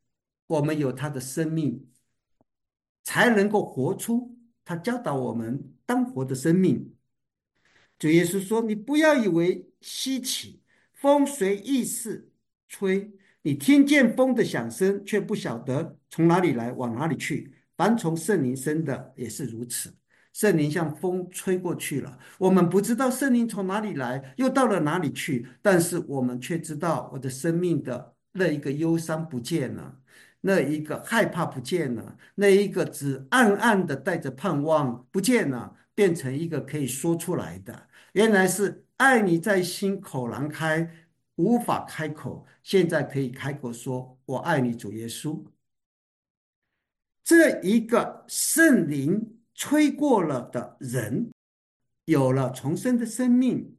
S1: 我们有他的生命，才能够活出他教导我们当活的生命。主耶稣说：“你不要以为稀奇，风随意势吹，你听见风的响声，却不晓得从哪里来，往哪里去。凡从圣灵生的也是如此。圣灵像风吹过去了，我们不知道圣灵从哪里来，又到了哪里去，但是我们却知道我的生命的那一个忧伤不见了。”那一个害怕不见了，那一个只暗暗的带着盼望不见了，变成一个可以说出来的。原来是爱你在心，口难开，无法开口，现在可以开口说"我爱你，主耶稣"。这一个圣灵吹过了的人，有了重生的生命。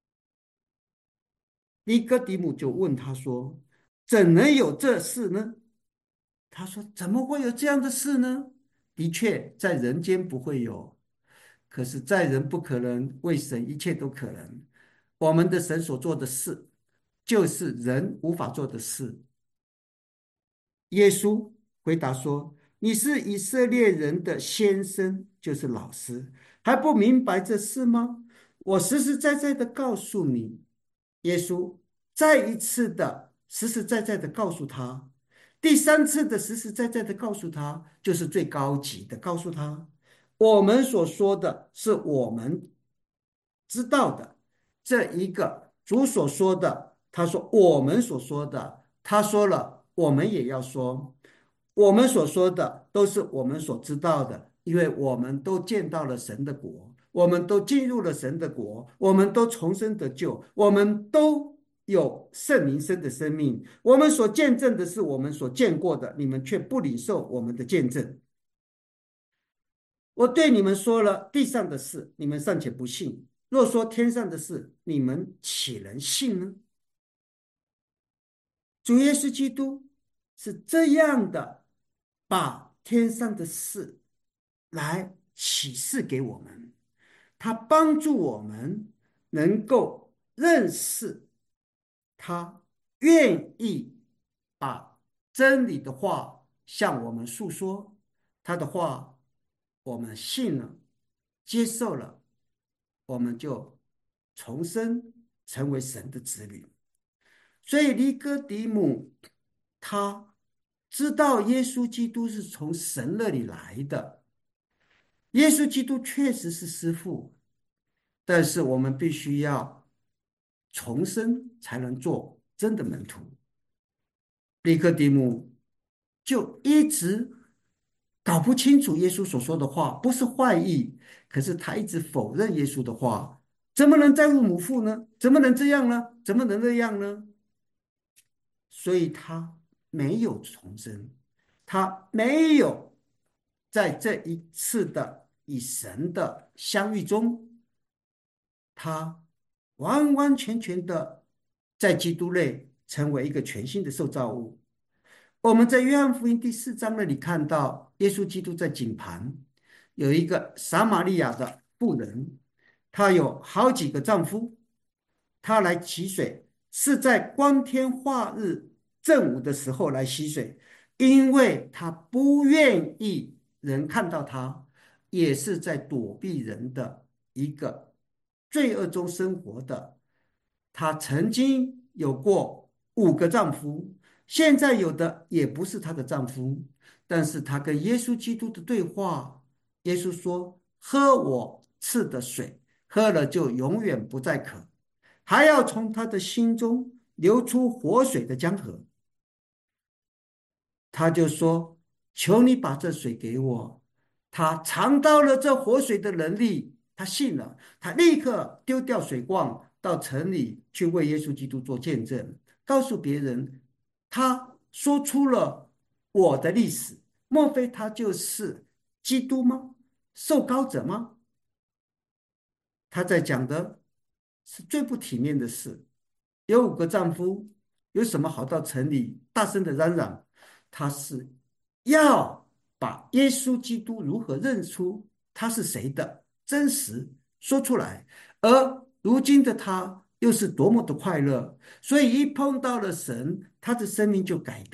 S1: 尼哥底母就问他说：“怎能有这事呢？"他说：“怎么会有这样的事呢？的确，在人间不会有，可是在人不可能，为神一切都可能。我们的神所做的事，就是人无法做的事。”耶稣回答说：“你是以色列人的先生，就是老师，还不明白这事吗？我实实在在的告诉你。"耶稣再一次的实实在在的告诉他，第三次的实实在在的告诉他，就是最高级的告诉他，我们所说的是我们知道的。这一个主所说的，他说我们所说的，他说了，我们也要说。我们所说的都是我们所知道的，因为我们都见到了神的国，我们都进入了神的国，我们都重生得救，我们都有圣灵生的生命。我们所见证的是我们所见过的，你们却不领受我们的见证。我对你们说了地上的事，你们尚且不信；若说天上的事，你们岂能信呢？主耶稣基督是这样的，把天上的事来启示给我们，他帮助我们能够认识他，愿意把真理的话向我们诉说，他的话我们信了，接受了，我们就重生成为神的子女。所以尼哥底母他知道耶稣基督是从神那里来的，耶稣基督确实是师父，但是我们必须要重生才能做真的门徒。尼哥底母就一直搞不清楚耶稣所说的话不是坏意，可是他一直否认耶稣的话，怎么能再入母腹呢？怎么能这样呢？怎么能那样呢？所以他没有重生，他没有在这一次的与神的相遇中，他完完全全的在基督内成为一个全新的受造物。我们在约翰福音第4章那里看到，耶稣基督在井旁有一个撒玛利亚的妇人，她有好几个丈夫，她来汲水是在光天化日正午的时候来吸水，因为她不愿意人看到她，也是在躲避人的一个罪恶中生活的。她曾经有过5个丈夫，现在有的也不是她的丈夫，但是她跟耶稣基督的对话，耶稣说：喝我赐的水，喝了就永远不再渴，还要从他的心中流出活水的江河。他就说：求你把这水给我。他尝到了这活水的能力，他信了，他立刻丢掉水罐，到城里去为耶稣基督做见证，告诉别人，他说出了我的历史。莫非他就是基督吗？受膏者吗？他在讲的是最不体面的事。有5个丈夫，有什么好到城里大声的嚷嚷？他是要把耶稣基督如何认出他是谁的真实说出来，而如今的他又是多么的快乐。所以一碰到了神，他的生命就改变，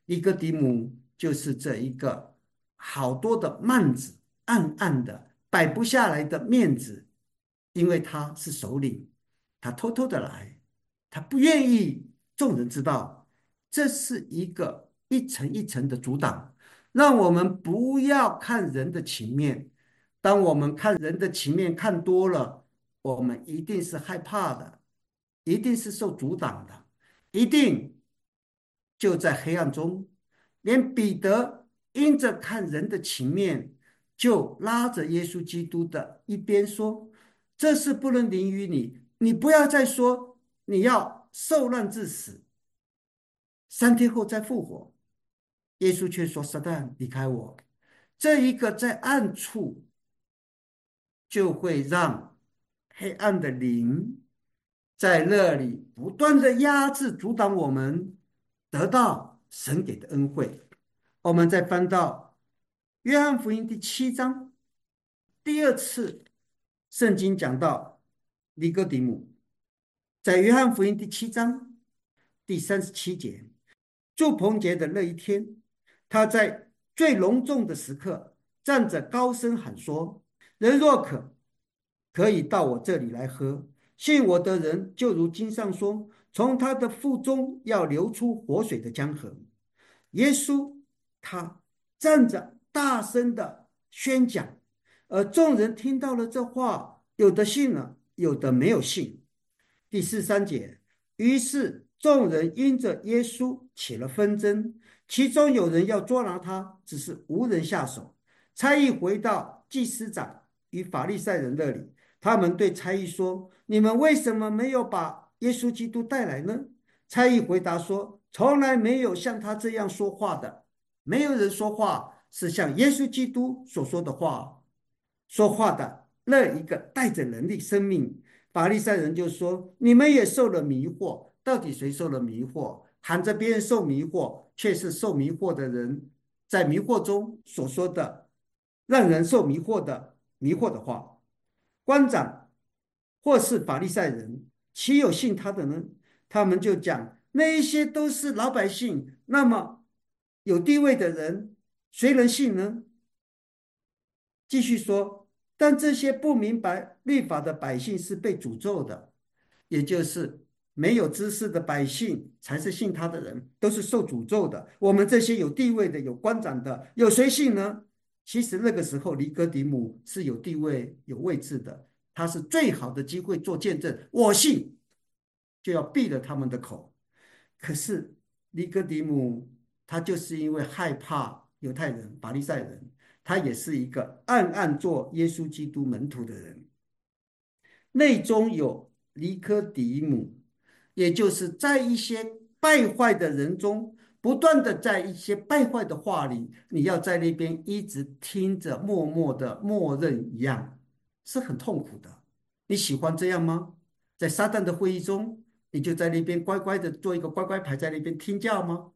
S1: 尼哥底母就是这一个好多的幔子，暗暗的摆不下来的面子，因为他是首领，他偷偷的来，他不愿意众人知道，这是一个一层一层的阻挡，让我们不要看人的情面。当我们看人的情面看多了，我们一定是害怕的，一定是受阻挡的，一定就在黑暗中。连彼得因着看人的情面，就拉着耶稣基督的一边说：“这事不能临于你，你不要再说你要受难致死，3天后再复活。”耶稣却说：“撒旦，离开我！”这一个在暗处，就会让黑暗的灵在那里不断的压制、阻挡我们得到神给的恩惠。我们再翻到约翰福音第7章，第二次圣经讲到尼哥底母，在约翰福音第7章第37节，住棚节的那一天，他在最隆重的时刻站着高声喊说：人若渴，可以到我这里来喝。信我的人，就如经上说，从他的腹中要流出活水的江河。耶稣他站着大声的宣讲，而众人听到了这话，有的信了，有的没有信。第43节，于是众人因着耶稣起了纷争，其中有人要捉拿他，只是无人下手。差役回到祭司长与法利赛人那里，他们对差役说：你们为什么没有把耶稣基督带来呢？差役回答说：从来没有像他这样说话的，没有人说话是像耶稣基督所说的话。说话的那一个带着能力生命。法利赛人就说：你们也受了迷惑，到底谁受了迷惑？喊着别人受迷惑，却是受迷惑的人在迷惑中所说的让人受迷惑的话。官长或是法利赛人，岂有信他的呢？他们就讲那一些都是老百姓，那么有地位的人，谁能信呢？继续说，但这些不明白律法的百姓是被诅咒的，也就是没有知识的百姓才是信他的人，都是受诅咒的。我们这些有地位的、有官长的，有谁信呢？其实那个时候，尼哥底母是有地位、有位置的，他是最好的机会做见证。我信，就要闭了他们的口。可是尼哥底母他就是因为害怕犹太人、法利赛人。他也是一个暗暗做耶稣基督门徒的人，内中有尼科底母，也就是在一些败坏的人中，不断的在一些败坏的话里，你要在那边一直听着，默默的默认一样，是很痛苦的。你喜欢这样吗？在撒旦的会议中，你就在那边乖乖的做一个乖乖牌，在那边听教吗？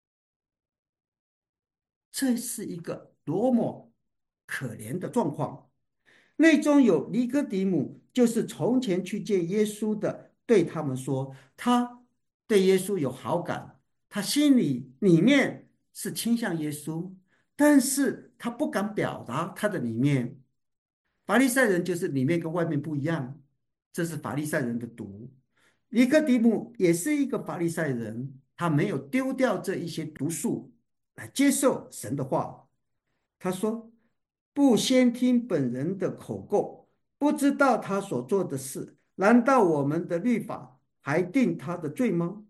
S1: 这是一个多么可怜的状况。内中有尼哥底母，就是从前去见耶稣的，对他们说，他对耶稣有好感，他心里面是倾向耶稣，但是他不敢表达他的里面。法利赛人就是里面跟外面不一样，这是法利赛人的毒。尼哥底母也是一个法利赛人，他没有丢掉这一些毒素来接受神的话。他说：不先听本人的口供，不知道他所做的事，难道我们的律法还定他的罪吗？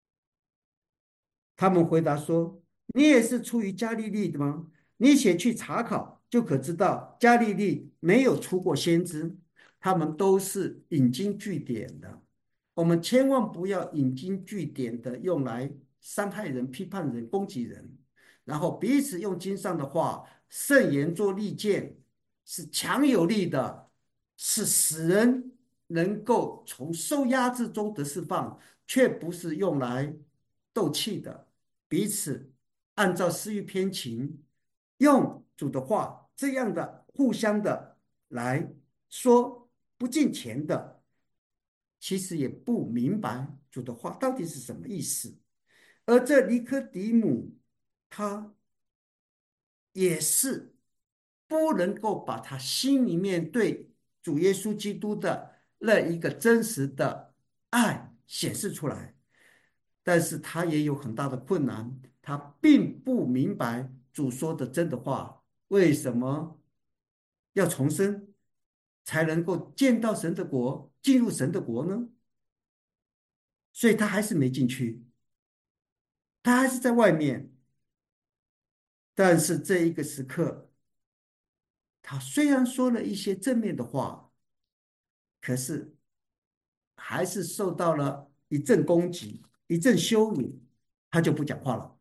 S1: 他们回答说：你也是出于加利利的吗？你且去查考，就可知道加利利没有出过先知。他们都是引经据典的，我们千万不要引经据典的用来伤害人、批判人、攻击人，然后彼此用经上的话、圣言做利剑，是强有力的，是使人能够从受压制中得释放，却不是用来斗气的。彼此按照私欲偏情，用主的话这样的互相的来说不敬虔的，其实也不明白主的话到底是什么意思。而这尼科底母他也是不能够把他心里面对主耶稣基督的那一个真实的爱显示出来，但是他也有很大的困难，他并不明白主说的真的话，为什么要重生才能够见到神的国，进入神的国呢？所以他还是没进去，他还是在外面。但是这一个时刻，他虽然说了一些正面的话，可是还是受到了一阵攻击，一阵羞辱，他就不讲话了。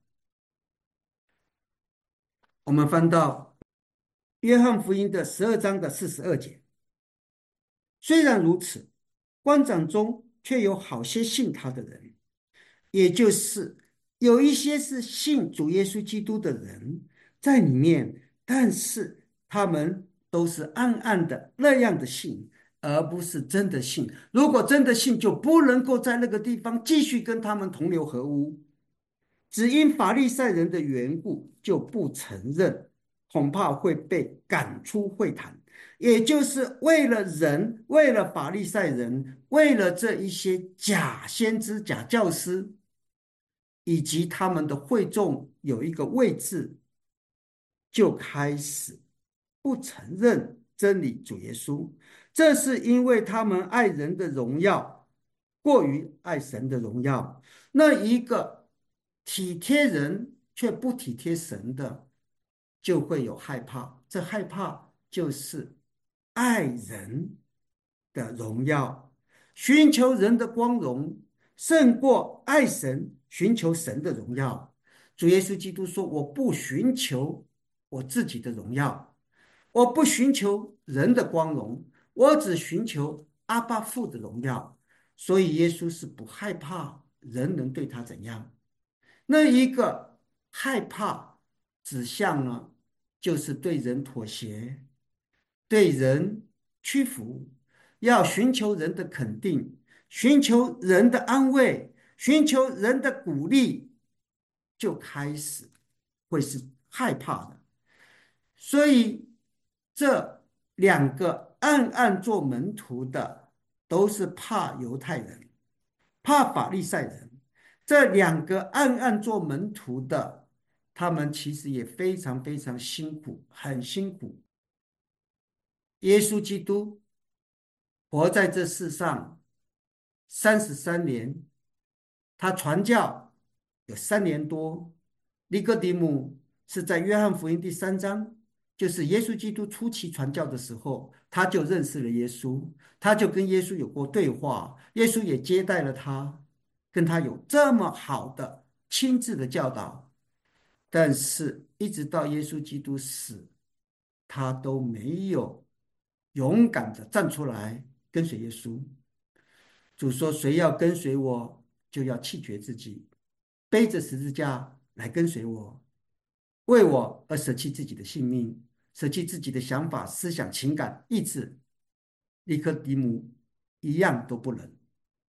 S1: 我们翻到约翰福音的12章的42节，虽然如此，官长中却有好些信他的人，也就是有一些是信主耶稣基督的人在里面，但是他们都是暗暗的那样的信，而不是真的信。如果真的信，就不能够在那个地方继续跟他们同流合污。只因法利赛人的缘故，就不承认，恐怕会被赶出会谈。也就是为了人，为了法利赛人，为了这一些假先知、假教师，以及他们的会众有一个位置，就开始不承认真理主耶稣。这是因为他们爱人的荣耀过于爱神的荣耀。那一个体贴人却不体贴神的，就会有害怕。这害怕就是爱人的荣耀，寻求人的光荣，胜过爱神，寻求神的荣耀。主耶稣基督说：“我不寻求我自己的荣耀，我不寻求人的光荣，我只寻求阿爸父的荣耀。”所以耶稣是不害怕人能对他怎样。那一个害怕指向呢，就是对人妥协，对人屈服，要寻求人的肯定，寻求人的安慰，寻求人的鼓励，就开始会是害怕的。所以这两个暗暗做门徒的，都是怕犹太人，怕法利赛人。这两个暗暗做门徒的，他们其实也非常非常辛苦，很辛苦。耶稣基督活在这世上33年，他传教有3年多。尼哥底母是在约翰福音第3章，就是耶稣基督初期传教的时候，他就认识了耶稣，他就跟耶稣有过对话，耶稣也接待了他，跟他有这么好的亲自的教导。但是，一直到耶稣基督死，他都没有勇敢的站出来跟随耶稣。主说：“谁要跟随我，就要弃绝自己，背着十字架来跟随我，为我而舍弃自己的性命，舍弃自己的想法、思想、情感、意志。”尼科底母一样都不能。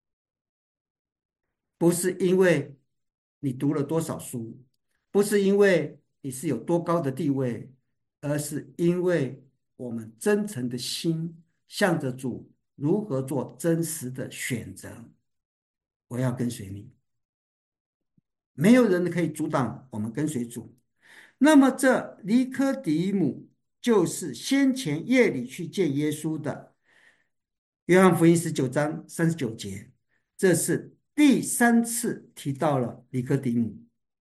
S1: 不是因为你读了多少书，不是因为你是有多高的地位，而是因为我们真诚的心向着主如何做真实的选择。我要跟随你，没有人可以阻挡我们跟随主。那么这尼科底母就是先前夜里去见耶稣的。约翰福音19章39节，这是第3次提到了尼科底母。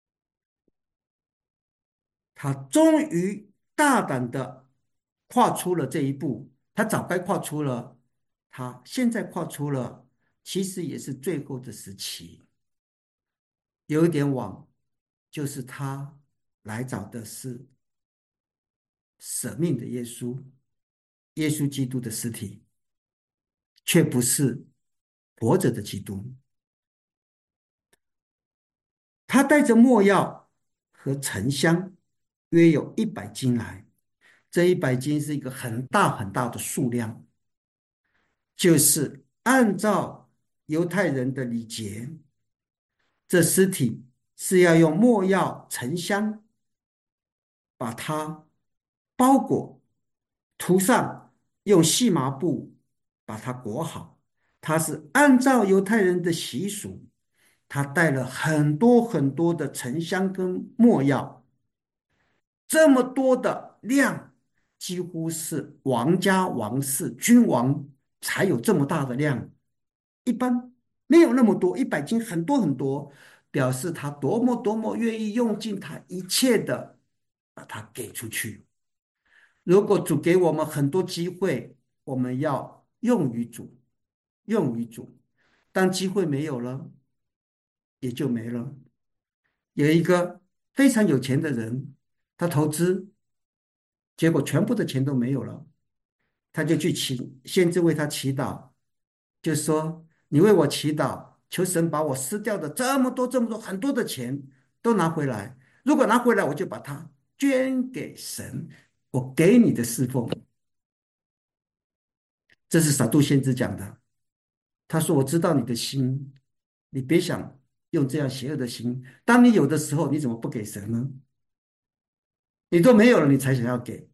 S1: 他终于大胆的跨出了这一步，他早该跨出了，他现在跨出了，其实也是最后的时期。有一点晚，就是他来找的是舍命的耶稣，耶稣基督的尸体，却不是活着的基督。他带着没药和沉香，约有100斤来。这100斤是一个很大很大的数量，就是按照犹太人的礼节，这尸体是要用没药沉香把它包裹，涂上，用细麻布把它裹好。它是按照犹太人的习俗，他带了很多很多的沉香跟没药，这么多的量，几乎是王家王室君王才有这么大的量，一般没有那么多。100斤很多很多，表示他多么多么愿意用尽他一切的把它给出去。如果主给我们很多机会，我们要用于主，用于主。当机会没有了，也就没了。有一个非常有钱的人，他投资，结果全部的钱都没有了，他就去先知为他祈祷，就说：“你为我祈祷，求神把我失掉的这么多、这么多、很多的钱都拿回来。如果拿回来，我就把它捐给神，我给你的侍奉。”这是撒杜先知讲的。他说：“我知道你的心，你别想用这样邪恶的心。当你有的时候，你怎么不给神呢？你都没有了，你才想要给。”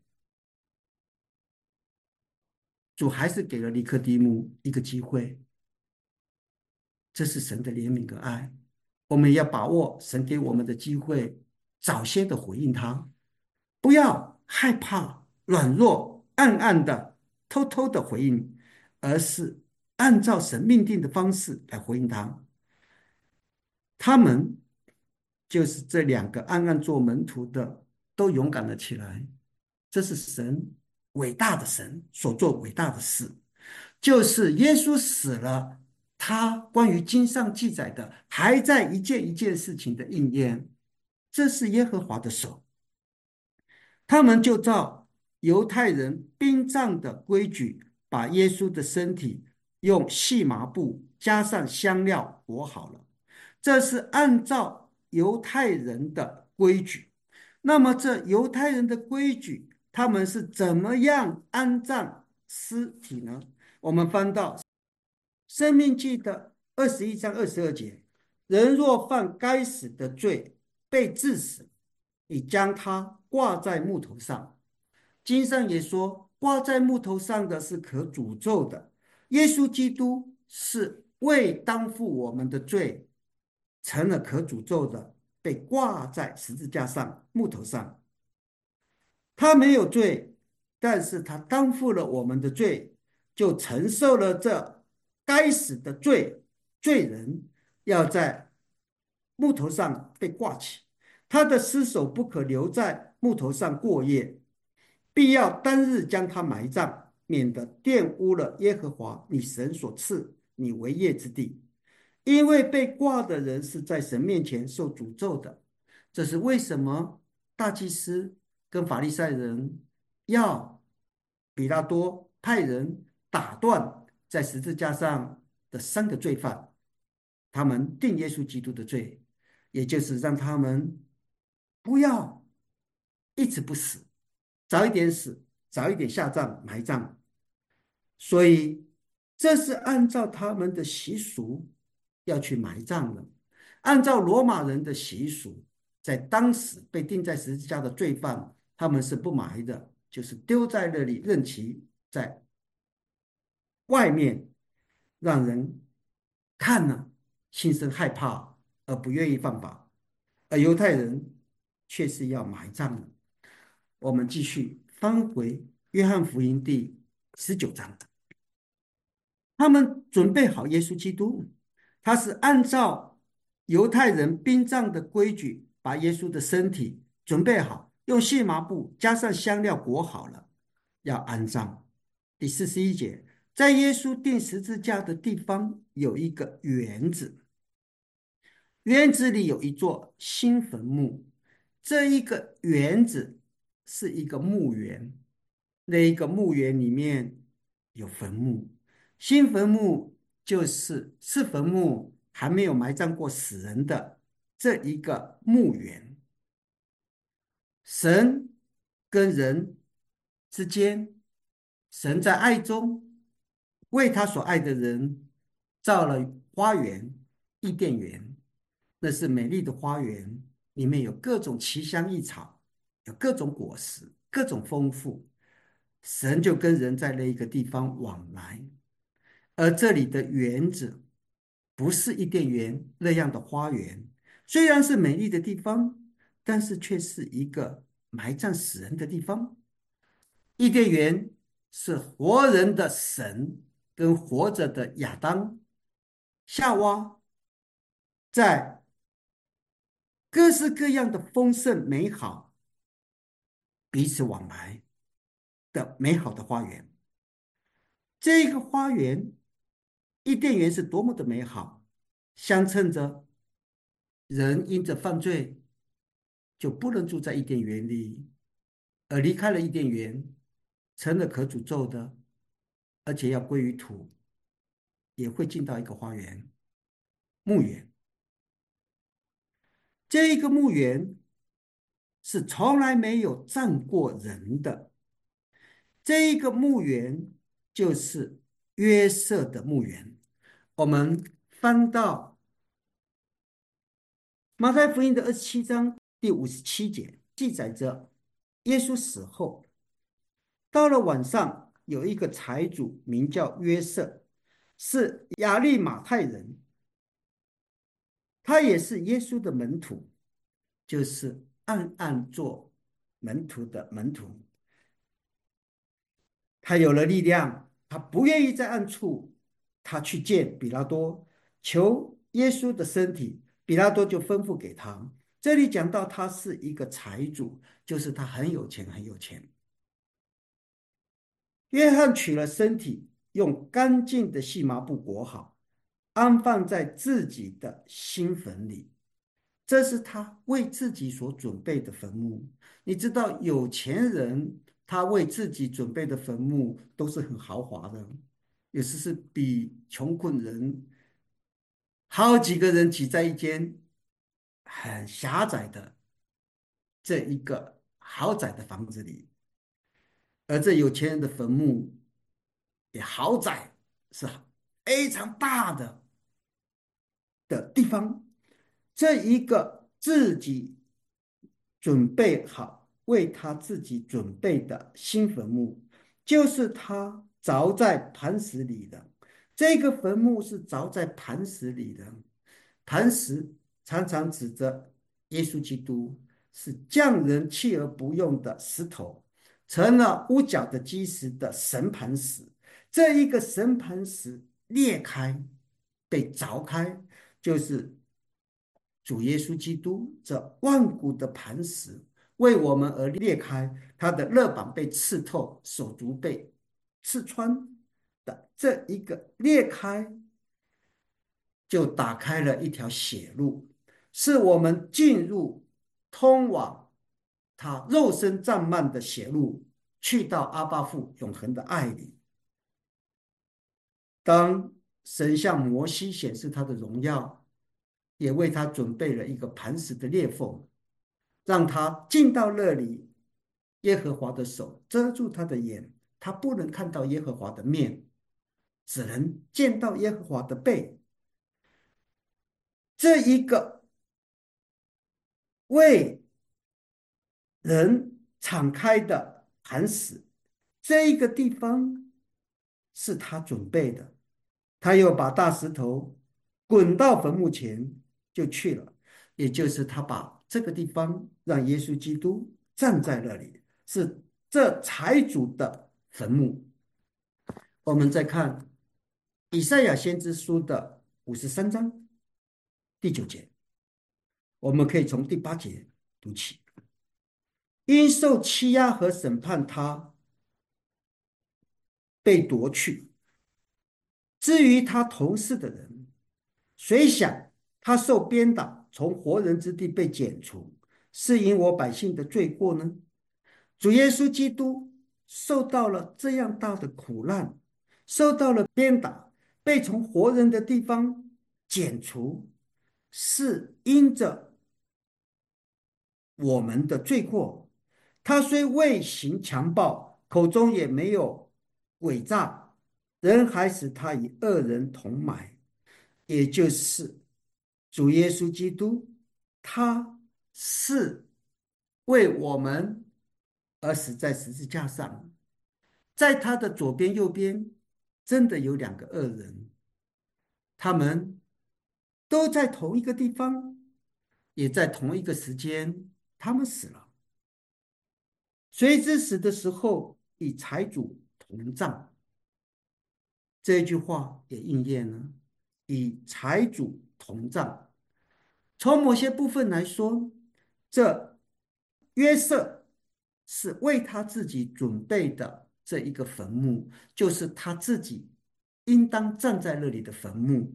S1: 主还是给了尼科底母一个机会，这是神的怜悯和爱。我们也要把握神给我们的机会，早些的回应他，不要害怕、软弱、暗暗的、偷偷的回应，而是按照神命定的方式来回应他。他们就是这2个暗暗做门徒的，都勇敢了起来。这是神伟大的神所做伟大的事，就是耶稣死了，他关于经上记载的还在一件一件事情的应验。这是耶和华的手。他们就照犹太人殡葬的规矩，把耶稣的身体用细麻布加上香料裹好了。这是按照犹太人的规矩。那么这犹太人的规矩，他们是怎么样安葬尸体呢？我们翻到《生命记》的21章22节：人若犯该死的罪，被治死，你将他挂在木头上。经上也说，挂在木头上的是可诅咒的。耶稣基督是为担负我们的罪，成了可诅咒的，被挂在十字架上木头上。他没有罪，但是他担负了我们的罪，就承受了这该死的罪。罪人要在木头上被挂起，他的尸首不可留在木头上过夜，必要当日将他埋葬，免得玷污了耶和华你神所赐你为业之地。因为被挂的人是在神面前受诅咒的。这是为什么大祭司跟法利赛人要比拉多派人打断在十字架上的3个罪犯，他们定耶稣基督的罪，也就是让他们不要一直不死，早一点死，早一点下葬埋葬。所以这是按照他们的习俗要去埋葬的。按照罗马人的习俗，在当时被钉在十字架的罪犯，他们是不埋的，就是丢在那里，任其在外面，让人看了心生害怕，而不愿意犯法。而犹太人却是要埋葬的。我们继续翻回约翰福音第19章。他们准备好耶稣基督，他是按照犹太人殡葬的规矩，把耶稣的身体准备好，用细麻布加上香料裹好了，要安葬。第41节，在耶稣钉十字架的地方有一个园子，园子里有一座新坟墓。这一个园子是一个墓园，那一个墓园里面有坟墓。新坟墓是坟墓，还没有埋葬过死人的这一个墓园。神跟人之间，神在爱中为他所爱的人造了花园，伊甸园。那是美丽的花园，里面有各种奇香异草， 有各种果实，各种丰富。神就跟人在那一个地方往来，而这里的园子不是伊甸园那样的花园，虽然是美丽的地方，但是却是一个埋葬死人的地方。伊甸园是活人的神跟活着的亚当、夏娃在各式各样的丰盛美好彼此往来的美好的花园。这个花园，伊甸园是多么的美好，相称着人因着犯罪就不能住在伊甸园里，而离开了伊甸园，成了可诅咒的，而且要归于土，也会进到一个花园墓园。这一个墓园是从来没有站过人的，这一个墓园就是约瑟的墓园。我们翻到马太福音的27章第57节，记载着耶稣死后，到了晚上，有一个财主名叫约瑟，是亚利马太人，他也是耶稣的门徒，就是暗暗做门徒的门徒。他有了力量，他不愿意在暗处，他去见比拉多，求耶稣的身体，比拉多就吩咐给他。这里讲到他是一个财主，就是他很有钱，很有钱。约翰取了身体，用干净的细麻布裹好，安放在自己的新坟里。这是他为自己所准备的坟墓。你知道，有钱人他为自己准备的坟墓都是很豪华的，有时是比穷困人好几个人挤在一间很狭窄的这一个豪宅的房子里，而这有钱人的坟墓也豪宅，是非常大的地方。这一个自己准备好为他自己准备的新坟墓，就是他凿在磐石里的。这个坟墓是凿在磐石里的，磐石常常指着耶稣基督，是匠人弃而不用的石头，成了屋角的基石的神磐石。这一个神磐石裂开，被凿开，就是主耶稣基督这万古的磐石为我们而裂开，他的肋膀被刺透，手足被刺穿的这一个裂开，就打开了一条血路，是我们进入通往他肉身胀满的血路，去到阿爸父永恒的爱里。当神向摩西显示他的荣耀，也为他准备了一个磐石的裂缝，让他进到那里。耶和华的手遮住他的眼，他不能看到耶和华的面，只能见到耶和华的背。这一个为人敞开的磐石，这一个地方是他准备的。他又把大石头滚到坟墓前就去了，也就是他把这个地方让耶稣基督站在那里，是这财主的坟墓。我们再看以赛亚先知书的53章第9节，我们可以从第8节读起。因受欺压和审判，他被夺去。至于他同事的人，谁想他受鞭打，从活人之地被剪除，是因我百姓的罪过呢？主耶稣基督受到了这样大的苦难，受到了鞭打，被从活人的地方剪除，是因着我们的罪过。他虽未行强暴，口中也没有诡诈，人还使他与恶人同埋。也就是主耶稣基督，他是为我们而死在十字架上。在他的左边、右边，真的有两个恶人，他们都在同一个地方，也在同一个时间，他们死了。谁知死的时候与财主同葬，这句话也应验了，与财主同葬。从某些部分来说，这约瑟是为他自己准备的这一个坟墓，就是他自己应当站在那里的坟墓。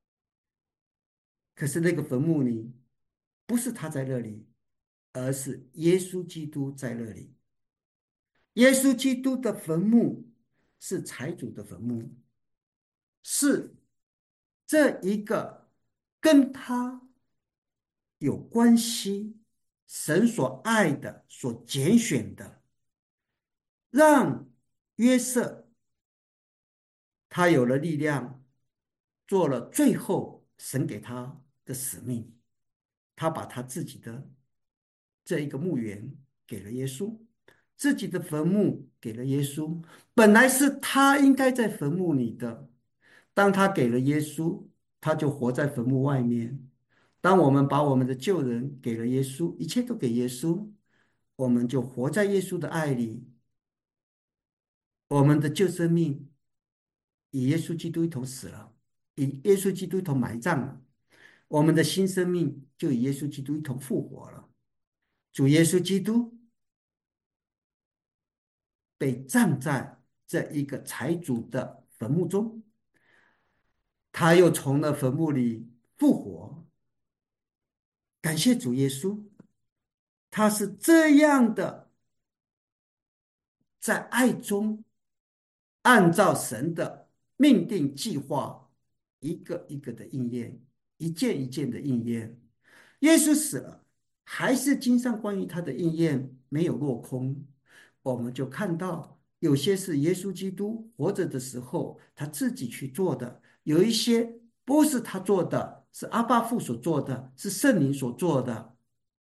S1: 可是那个坟墓里不是他在那里，而是耶稣基督在那里。耶稣基督的坟墓是财主的坟墓，是这一个跟他有关系、神所爱的、所拣选的，让约瑟他有了力量，做了最后神给他的使命。他把他自己的这一个墓园给了耶稣，自己的坟墓给了耶稣。本来是他应该在坟墓里的，当他给了耶稣，他就活在坟墓外面。当我们把我们的旧人给了耶稣，一切都给耶稣，我们就活在耶稣的爱里。我们的旧生命与耶稣基督一同死了，与耶稣基督一同埋葬了。我们的新生命就与耶稣基督一同复活了。主耶稣基督被葬在这一个财主的坟墓中，他又从了坟墓里复活。感谢主耶稣，他是这样的在爱中按照神的命定计划，一个一个的应验，一件一件的应验。耶稣死了，还是经上关于他的应验没有落空。我们就看到，有些是耶稣基督活着的时候他自己去做的，有一些不是他做的，是阿爸父所做的，是圣灵所做的，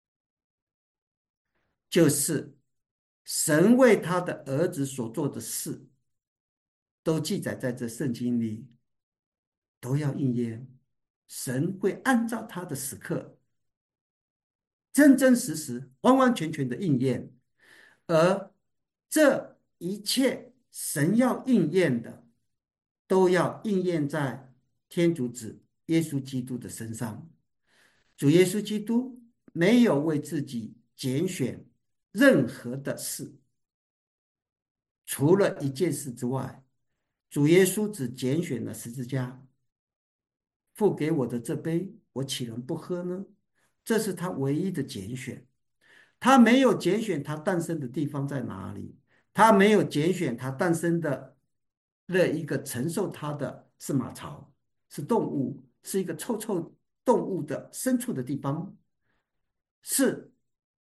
S1: 就是神为他的儿子所做的事。都记载在这圣经里，都要应验。神会按照他的时刻，真真实实、完完全全的应验。而这一切神要应验的，都要应验在天主子耶稣基督的身上。主耶稣基督没有为自己拣选任何的事，除了一件事之外，主耶稣只拣选了十字架。付给我的这杯，我岂能不喝呢？这是他唯一的拣选。他没有拣选他诞生的地方在哪里，他没有拣选他诞生的那一个承受他的是马槽，是动物，是一个臭臭动物的牲畜的地方，是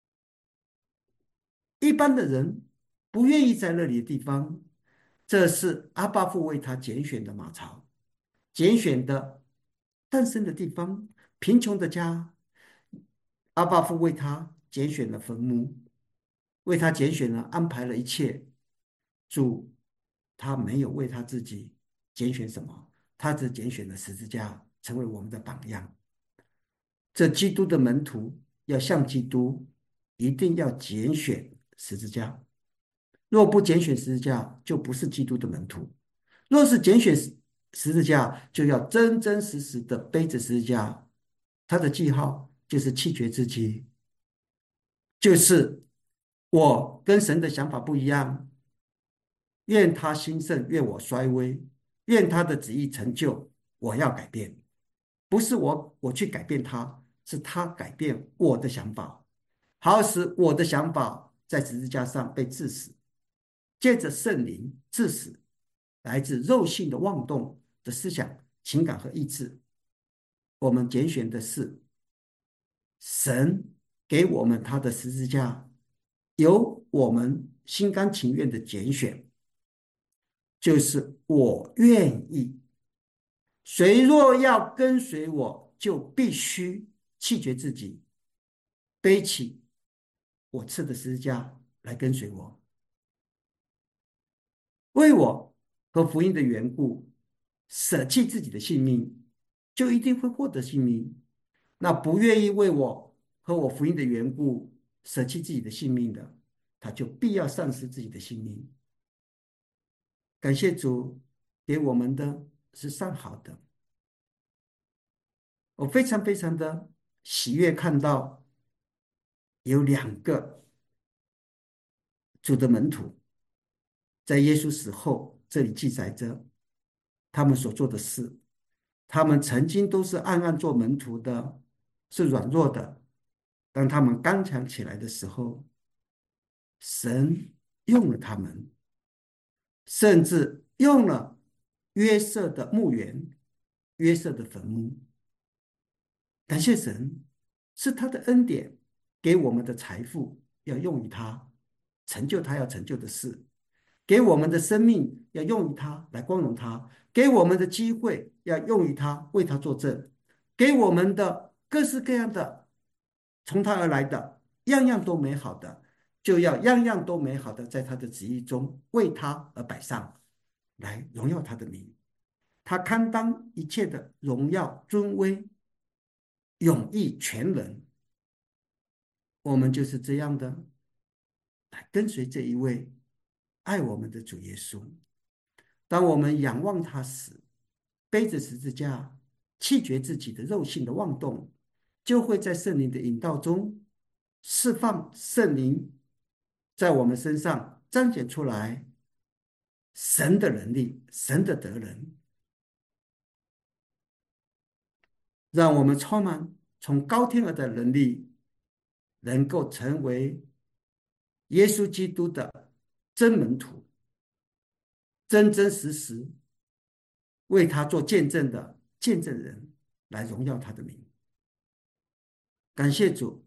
S1: 一般的人不愿意在那里的地方。这是阿巴父为他拣选的马槽，拣选的诞生的地方，贫穷的家。阿巴父为他拣选了坟墓，为他拣选了安排了一切。主他没有为他自己拣选什么，他只拣选了十字架，成为我们的榜样。这基督的门徒要像基督，一定要拣选十字架。若不拣选十字架，就不是基督的门徒；若是拣选十字架，就要真真实实的背着十字架。他的记号就是弃绝自己，就是我跟神的想法不一样，愿他兴盛，愿我衰微，愿他的旨意成就，我要改变。不是我去改变他，是他改变我的想法，好使我的想法在十字架上被致死，借着圣灵致死来自肉性的妄动的思想、情感和意志。我们拣选的是神给我们他的十字架，由我们心甘情愿的拣选，就是我愿意。谁若要跟随我，就必须弃绝自己，背起我赐的十字架， 来跟随我，为我和福音的缘故，舍弃自己的性命，就一定会获得性命。那不愿意为我和我福音的缘故舍弃自己的性命的，他就必要丧失自己的性命。感谢主给我们的是上好的，我非常非常的喜悦看到有2个主的门徒在耶稣死后，这里记载着他们所做的事。他们曾经都是暗暗做门徒的，是软弱的。当他们刚强起来的时候，神用了他们，甚至用了约瑟的墓园、约瑟的坟墓。感谢神，是他的恩典给我们的财富，要用于他成就他要成就的事。给我们的生命要用于它来光荣它，给我们的机会要用于它为它作证，给我们的各式各样的从它而来的样样都美好的，就要样样都美好的在他的旨意中为他而摆上，来荣耀他的名。他堪当一切的荣耀、尊威、永逸、全能。我们就是这样的来跟随这一位爱我们的主耶稣。当我们仰望他时，背着十字架，弃绝自己的肉性的妄动，就会在圣灵的引导中释放圣灵在我们身上彰显出来神的能力、神的德能，让我们充满从高天而的能力，能够成为耶稣基督的真门徒，真真实实为他做见证的见证人，来荣耀他的名。感谢主，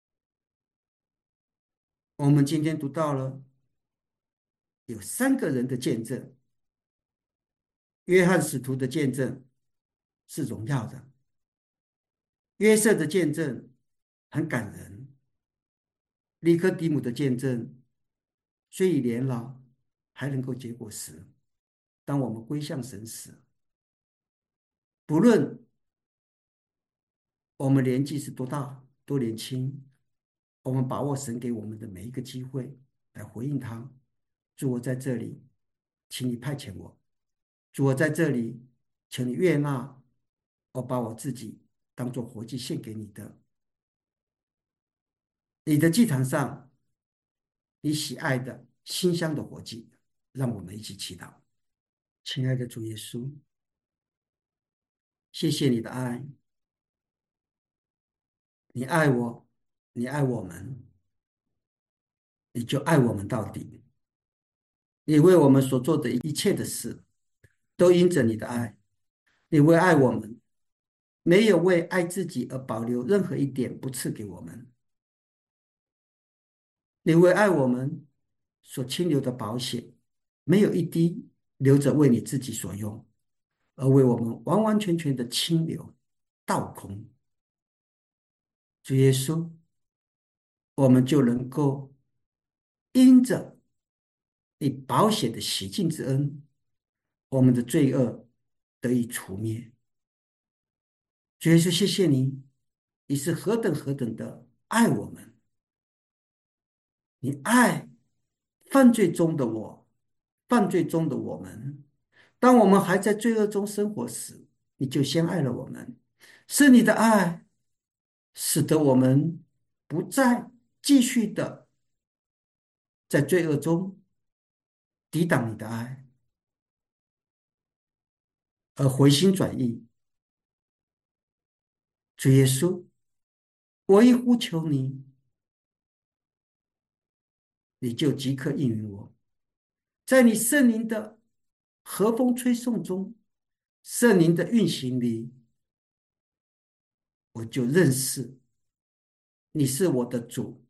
S1: 我们今天读到了有3个人的见证。约翰使徒的见证是荣耀的，约瑟的见证很感人，尼科底母的见证虽已年老，还能够结果实。当我们归向神时，不论我们年纪是多大、多年轻，我们把握神给我们的每一个机会来回应他。主，我在这里，请你派遣我。主，我在这里，请你悦纳我把我自己当作活祭献给你的。你的祭坛上，你喜爱的馨香的活祭，让我们一起祈祷。亲爱的主耶稣，谢谢你的爱，你爱我，你爱我们，你就爱我们到底。你为我们所做的一切的事，都因着你的爱。你为爱我们，没有为爱自己而保留任何一点不赐给我们。你为爱我们所清流的保险，没有一滴留着为你自己所用，而为我们完完全全的清流倒空。主耶稣，我们就能够因着你宝血的洗净之恩，我们的罪恶得以除灭。主耶稣，谢谢你，你是何等何等的爱我们，你爱犯罪中的我，犯罪中的我们。当我们还在罪恶中生活时，你就先爱了我们，是你的爱使得我们不再继续的在罪恶中抵挡你的爱，而回心转意。主耶稣，我一呼求你，你就即刻应允我。在你圣灵的和风吹送中，圣灵的运行里，我就认识你是我的主，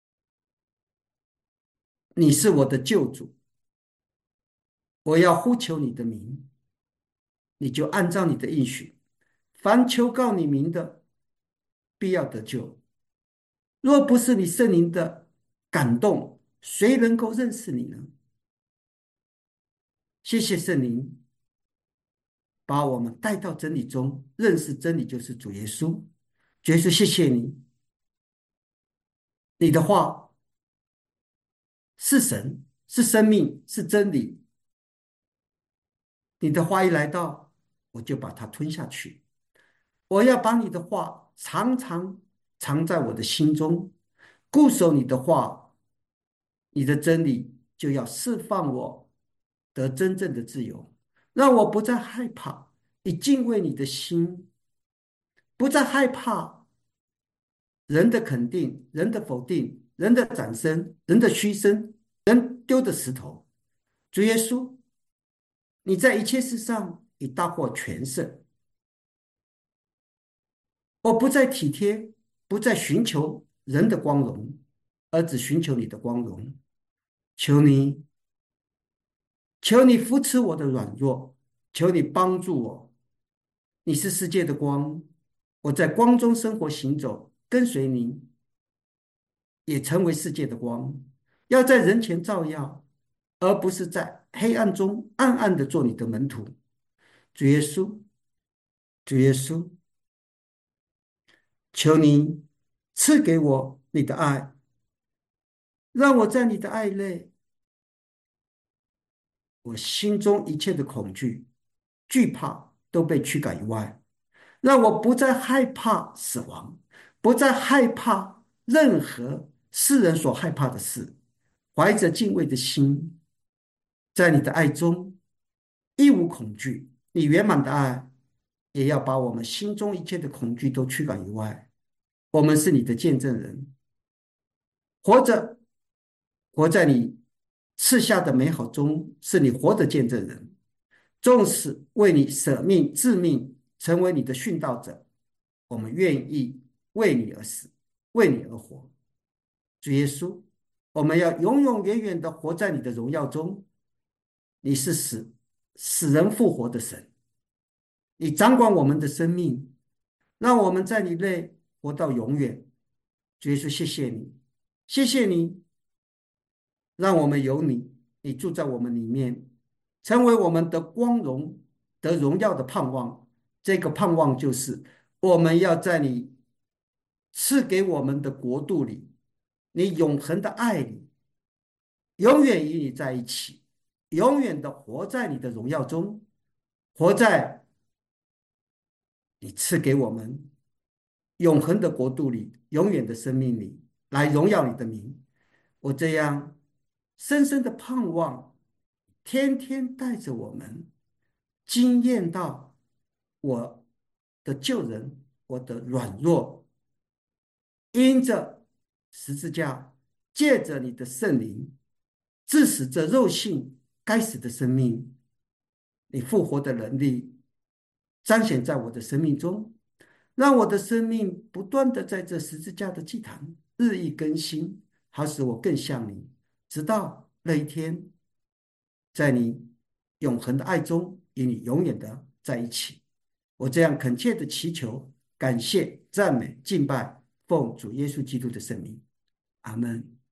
S1: 你是我的救主。我要呼求你的名，你就按照你的应许，凡求告你名的，必要得救。若不是你圣灵的感动， 谁能够认识你呢？谢谢圣灵，把我们带到真理中，认识真理就是主耶稣。主耶稣，谢谢你，你的话是神，是生命，是真理。你的话一来到，我就把它吞下去。我要把你的话常常藏在我的心中，固守你的话，你的真理就要释放我得真正的自由，让我不再害怕，以敬畏你的心，不再害怕人的肯定、人的否定、人的掌声、人的嘘声、人丢的石头。主耶稣，你在一切事上已大获全胜。我不再体贴，不再寻求人的光荣，而只寻求你的光荣。求你，求你扶持我的软弱，求你帮助我。你是世界的光，我在光中生活行走，跟随你，也成为世界的光，要在人前照耀，而不是在黑暗中暗暗的做你的门徒。主耶稣，主耶稣，求你赐给我你的爱，让我在你的爱内，我心中一切的恐惧、惧怕都被驱赶以外，让我不再害怕死亡，不再害怕任何世人所害怕的事，怀着敬畏的心，在你的爱中一无恐惧。你圆满的爱也要把我们心中一切的恐惧都驱赶以外。我们是你的见证人，活着，活在你赐下的美好中，是你活的见证人。纵使为你舍命致命，成为你的殉道者，我们愿意为你而死，为你而活。主耶稣，我们要永永远远的活在你的荣耀中。你是死人复活的神，你掌管我们的生命，让我们在你内活到永远。主耶稣，谢谢你，谢谢你，让我们有你，你住在我们里面，成为我们的光荣、得荣耀的盼望。这个盼望就是我们要在你赐给我们的国度里，你永恒的爱里，永远与你在一起，永远的活在你的荣耀中，活在你赐给我们永恒的国度里，永远的生命里，来荣耀你的名。我这样深深的盼望，天天带着我们经验到我的救人，我的软弱，因着十字架，借着你的圣灵，致使这肉性该死的生命，你复活的能力彰显在我的生命中，让我的生命不断的在这十字架的祭坛日益更新，好使我更像你，直到那一天，在你永恒的爱中与你永远的在一起。我这样恳切的祈求、感谢、赞美、敬拜，奉主耶稣基督的圣名，阿门。